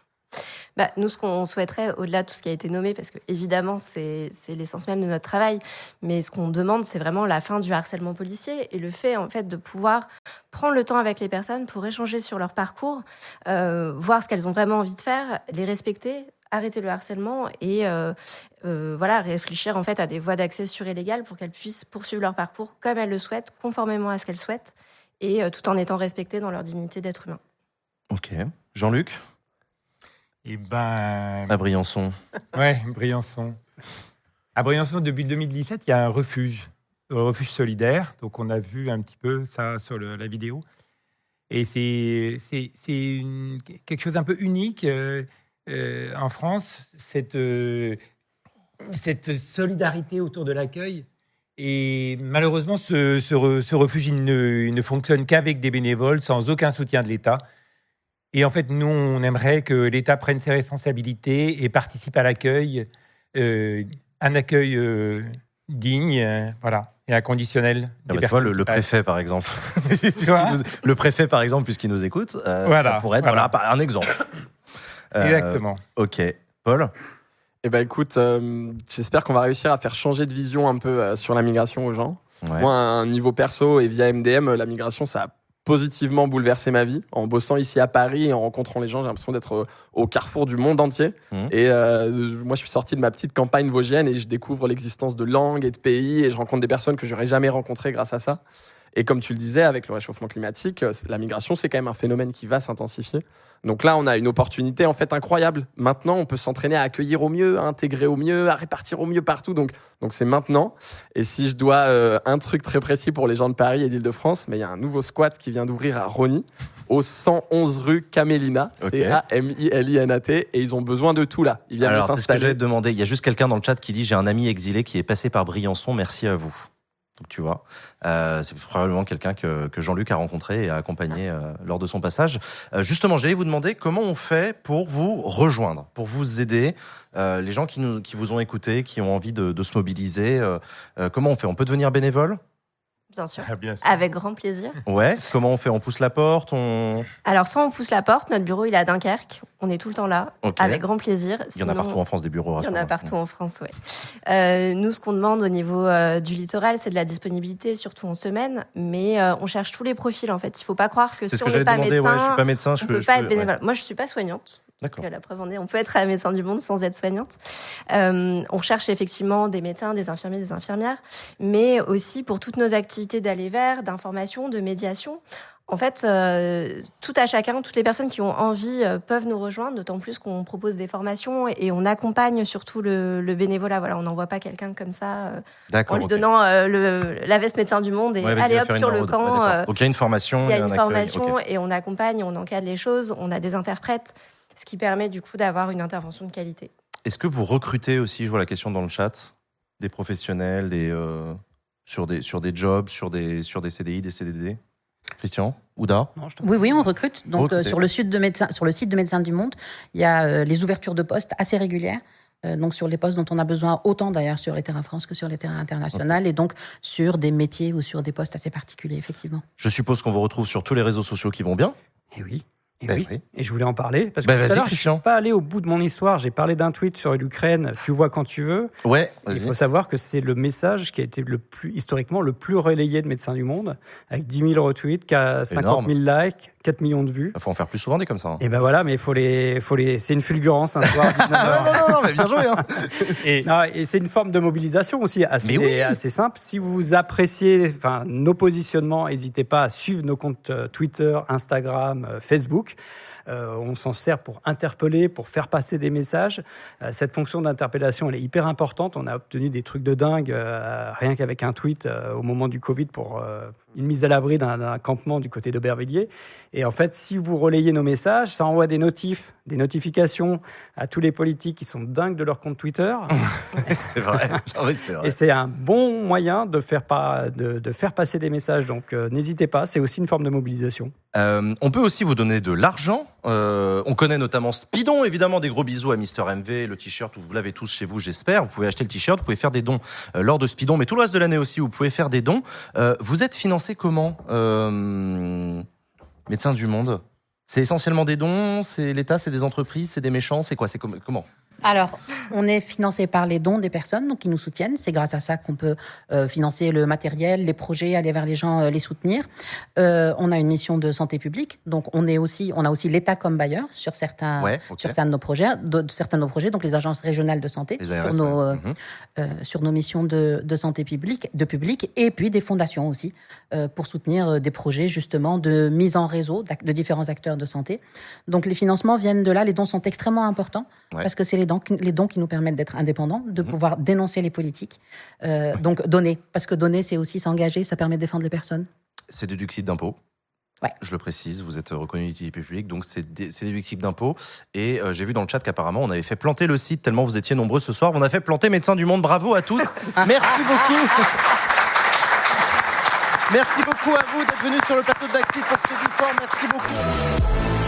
Bah, nous, ce qu'on souhaiterait, au-delà de tout ce qui a été nommé, parce que évidemment, c'est, c'est l'essence même de notre travail, mais ce qu'on demande, c'est vraiment la fin du harcèlement policier et le fait, en fait, de pouvoir prendre le temps avec les personnes pour échanger sur leur parcours, euh, voir ce qu'elles ont vraiment envie de faire, les respecter, arrêter le harcèlement et euh, euh, voilà, réfléchir en fait à des voies d'accès sûres et légales pour qu'elles puissent poursuivre leur parcours comme elles le souhaitent, conformément à ce qu'elles souhaitent, et euh, tout en étant respectées dans leur dignité d'être humain. Ok. Jean-Luc ? Eh ben... À Briançon. Ouais, Briançon. À Briançon, depuis deux mille dix-sept, il y a un refuge, un refuge solidaire. Donc, on a vu un petit peu ça sur le, la vidéo. Et c'est, c'est, c'est une, quelque chose d'un peu unique euh, euh, en France. Cette, euh, cette solidarité autour de l'accueil. Et malheureusement, ce, ce, re, ce refuge, il ne, il ne fonctionne qu'avec des bénévoles, sans aucun soutien de l'État. Et en fait, nous, on aimerait que l'État prenne ses responsabilités et participe à l'accueil, euh, un accueil euh, digne, euh, voilà, et inconditionnel. Ah bah, tu vois, le, le préfet, par exemple. nous, le préfet, par exemple, puisqu'il nous écoute, euh, voilà, ça pourrait être voilà. Voilà, un exemple. Euh, Exactement. Ok. Paul ? Eh ben écoute, euh, j'espère qu'on va réussir à faire changer de vision un peu euh, sur la migration aux gens. Ouais. Moi, à un niveau perso et via M D M, la migration, ça a positivement bouleversé ma vie. En bossant ici à Paris et en rencontrant les gens, j'ai l'impression d'être au carrefour du monde entier. Mmh. Et euh, moi, je suis sorti de ma petite campagne vosgienne et je découvre l'existence de langues et de pays et je rencontre des personnes que j'aurais jamais rencontrées grâce à ça. Et comme tu le disais, avec le réchauffement climatique, la migration, c'est quand même un phénomène qui va s'intensifier. Donc là, on a une opportunité en fait incroyable. Maintenant, on peut s'entraîner à accueillir au mieux, à intégrer au mieux, à répartir au mieux partout. Donc, donc c'est maintenant. Et si je dois euh, un truc très précis pour les gens de Paris et d'Île-de-France, mais il y a un nouveau squat qui vient d'ouvrir à Rosny, au cent onze rue Camélina, okay. C A M I L I N A T, et ils ont besoin de tout là. Ils viennent Alors, de c'est ce que s'installer. j'allais te demander. Il y a juste quelqu'un dans le chat qui dit « J'ai un ami exilé qui est passé par Briançon, merci à vous ». Donc tu vois, euh, c'est probablement quelqu'un que, que Jean-Luc a rencontré et a accompagné euh, lors de son passage. Euh, justement, j'allais vous demander comment on fait pour vous rejoindre, pour vous aider, euh, les gens qui, nous, qui vous ont écouté, qui ont envie de, de se mobiliser. Euh, euh, comment on fait ? On peut devenir bénévole ? Bien sûr. Ah, bien sûr. Avec grand plaisir. Ouais. Comment on fait ? On pousse la porte on... Alors, soit on pousse la porte, notre bureau il est à Dunkerque, on est tout le temps là, okay. Avec grand plaisir. Il y en a partout en France des bureaux. Il y en a partout en France, oui. Euh, nous, ce qu'on demande au niveau euh, du littoral, c'est de la disponibilité, surtout en semaine, mais euh, on cherche tous les profils en fait. Il ne faut pas croire que c'est si ce on n'est pas, ouais, pas médecin, on ne peut je pas peux, être bénévole. Ouais. Moi, je ne suis pas soignante. D'accord. Donc, la preuve en est, on peut être à Médecins du Monde sans être soignante. Euh, on cherche effectivement des médecins, des infirmiers, des infirmières, mais aussi pour toutes nos activités d'aller vers, d'information, de médiation. En fait, euh, tout à chacun, toutes les personnes qui ont envie euh, peuvent nous rejoindre, d'autant plus qu'on propose des formations et, et on accompagne surtout le, le bénévolat. Voilà, on n'envoie pas quelqu'un comme ça euh, en lui okay. donnant euh, le, la veste Médecins du Monde et ouais, allez hop sur le camp. Euh, Donc il y a une formation. Il y a une un formation okay. et on accompagne, on encadre les choses, on a des interprètes, ce qui permet du coup d'avoir une intervention de qualité. Est-ce que vous recrutez aussi, je vois la question dans le chat, des professionnels des, euh, sur, des, sur des jobs, sur des, sur des C D I, des C D D ? Christian, Ouda ? Oui, oui, on recrute. Donc euh, sur, le site de médecin, sur le site de Médecins du Monde, il y a euh, les ouvertures de postes assez régulières. Euh, donc sur les postes dont on a besoin, autant d'ailleurs sur les terrains France que sur les terrains internationaux, okay. Et donc sur des métiers ou sur des postes assez particuliers, effectivement. Je suppose qu'on vous retrouve sur tous les réseaux sociaux qui vont bien ? Eh oui. Et, ben oui. oui. Et je voulais en parler parce que ben tout à l'heure, Christian. je ne suis pas allé au bout de mon histoire. J'ai parlé d'un tweet sur l'Ukraine, tu vois quand tu veux. Ouais, il faut savoir que c'est le message qui a été le plus, historiquement le plus relayé de Médecins du Monde, avec dix mille retweets, cinquante mille likes, quatre millions de vues. Il faut en faire plus souvent des comme ça. Hein. Et ben voilà, mais il faut les, faut les, c'est une fulgurance un soir à dix-neuf heures. non, non, non, mais bien joué. Hein. et, non, et c'est une forme de mobilisation aussi assez, oui. assez simple. Si vous appréciez enfin, nos positionnements, n'hésitez pas à suivre nos comptes Twitter, Instagram, Facebook. Euh, on s'en sert pour interpeller, pour faire passer des messages. Euh, cette fonction d'interpellation, elle est hyper importante. On a obtenu des trucs de dingue, euh, rien qu'avec un tweet euh, au moment du Covid pour euh, une mise à l'abri d'un, d'un campement du côté d'Aubervilliers. Et en fait, si vous relayez nos messages, ça envoie des notifs, des notifications à tous les politiques qui sont dingues de leur compte Twitter. c'est vrai. Ah oui, c'est vrai. Et c'est un bon moyen de faire, pas, de, de faire passer des messages. Donc euh, n'hésitez pas, c'est aussi une forme de mobilisation. Euh, on peut aussi vous donner de l'argent. Euh, on connaît notamment Speedon, évidemment, des gros bisous à Mister M V, le t-shirt, vous l'avez tous chez vous, j'espère. Vous pouvez acheter le t-shirt, vous pouvez faire des dons euh, lors de Speedon, mais tout le reste de l'année aussi, vous pouvez faire des dons. Euh, vous êtes financé comment, euh, Médecins du Monde ? C'est essentiellement des dons, c'est l'État, c'est des entreprises, c'est des méchants, c'est quoi, c'est com- comment ? Alors, on est financé par les dons des personnes donc, qui nous soutiennent. C'est grâce à ça qu'on peut euh, financer le matériel, les projets, aller vers les gens, euh, les soutenir. Euh, on a une mission de santé publique. Donc, on, est aussi, on a aussi l'État comme bailleur sur certains, ouais, okay. sur certains de nos projets, de, certains de nos projets, donc les agences régionales de santé, les A R S, sur, nos, ouais. euh, mmh. euh, sur nos missions de, de santé publique, de public, et puis des fondations aussi, euh, pour soutenir des projets justement de mise en réseau de différents acteurs de santé. Donc, les financements viennent de là. Les dons sont extrêmement importants ouais. parce que c'est les dons les dons qui nous permettent d'être indépendants, de mmh. pouvoir dénoncer les politiques. Euh, donc, donner. Parce que donner, c'est aussi s'engager, ça permet de défendre les personnes. C'est déductible d'impôts. Ouais. Je le précise, vous êtes reconnu d'utilité publique, donc c'est, dé- c'est déductible d'impôt. Et euh, j'ai vu dans le chat qu'apparemment, on avait fait planter le site tellement vous étiez nombreux ce soir. On a fait planter Médecins du Monde. Bravo à tous. Merci beaucoup. Merci beaucoup à vous d'être venus sur le plateau de Backseat pour ce before. Merci beaucoup.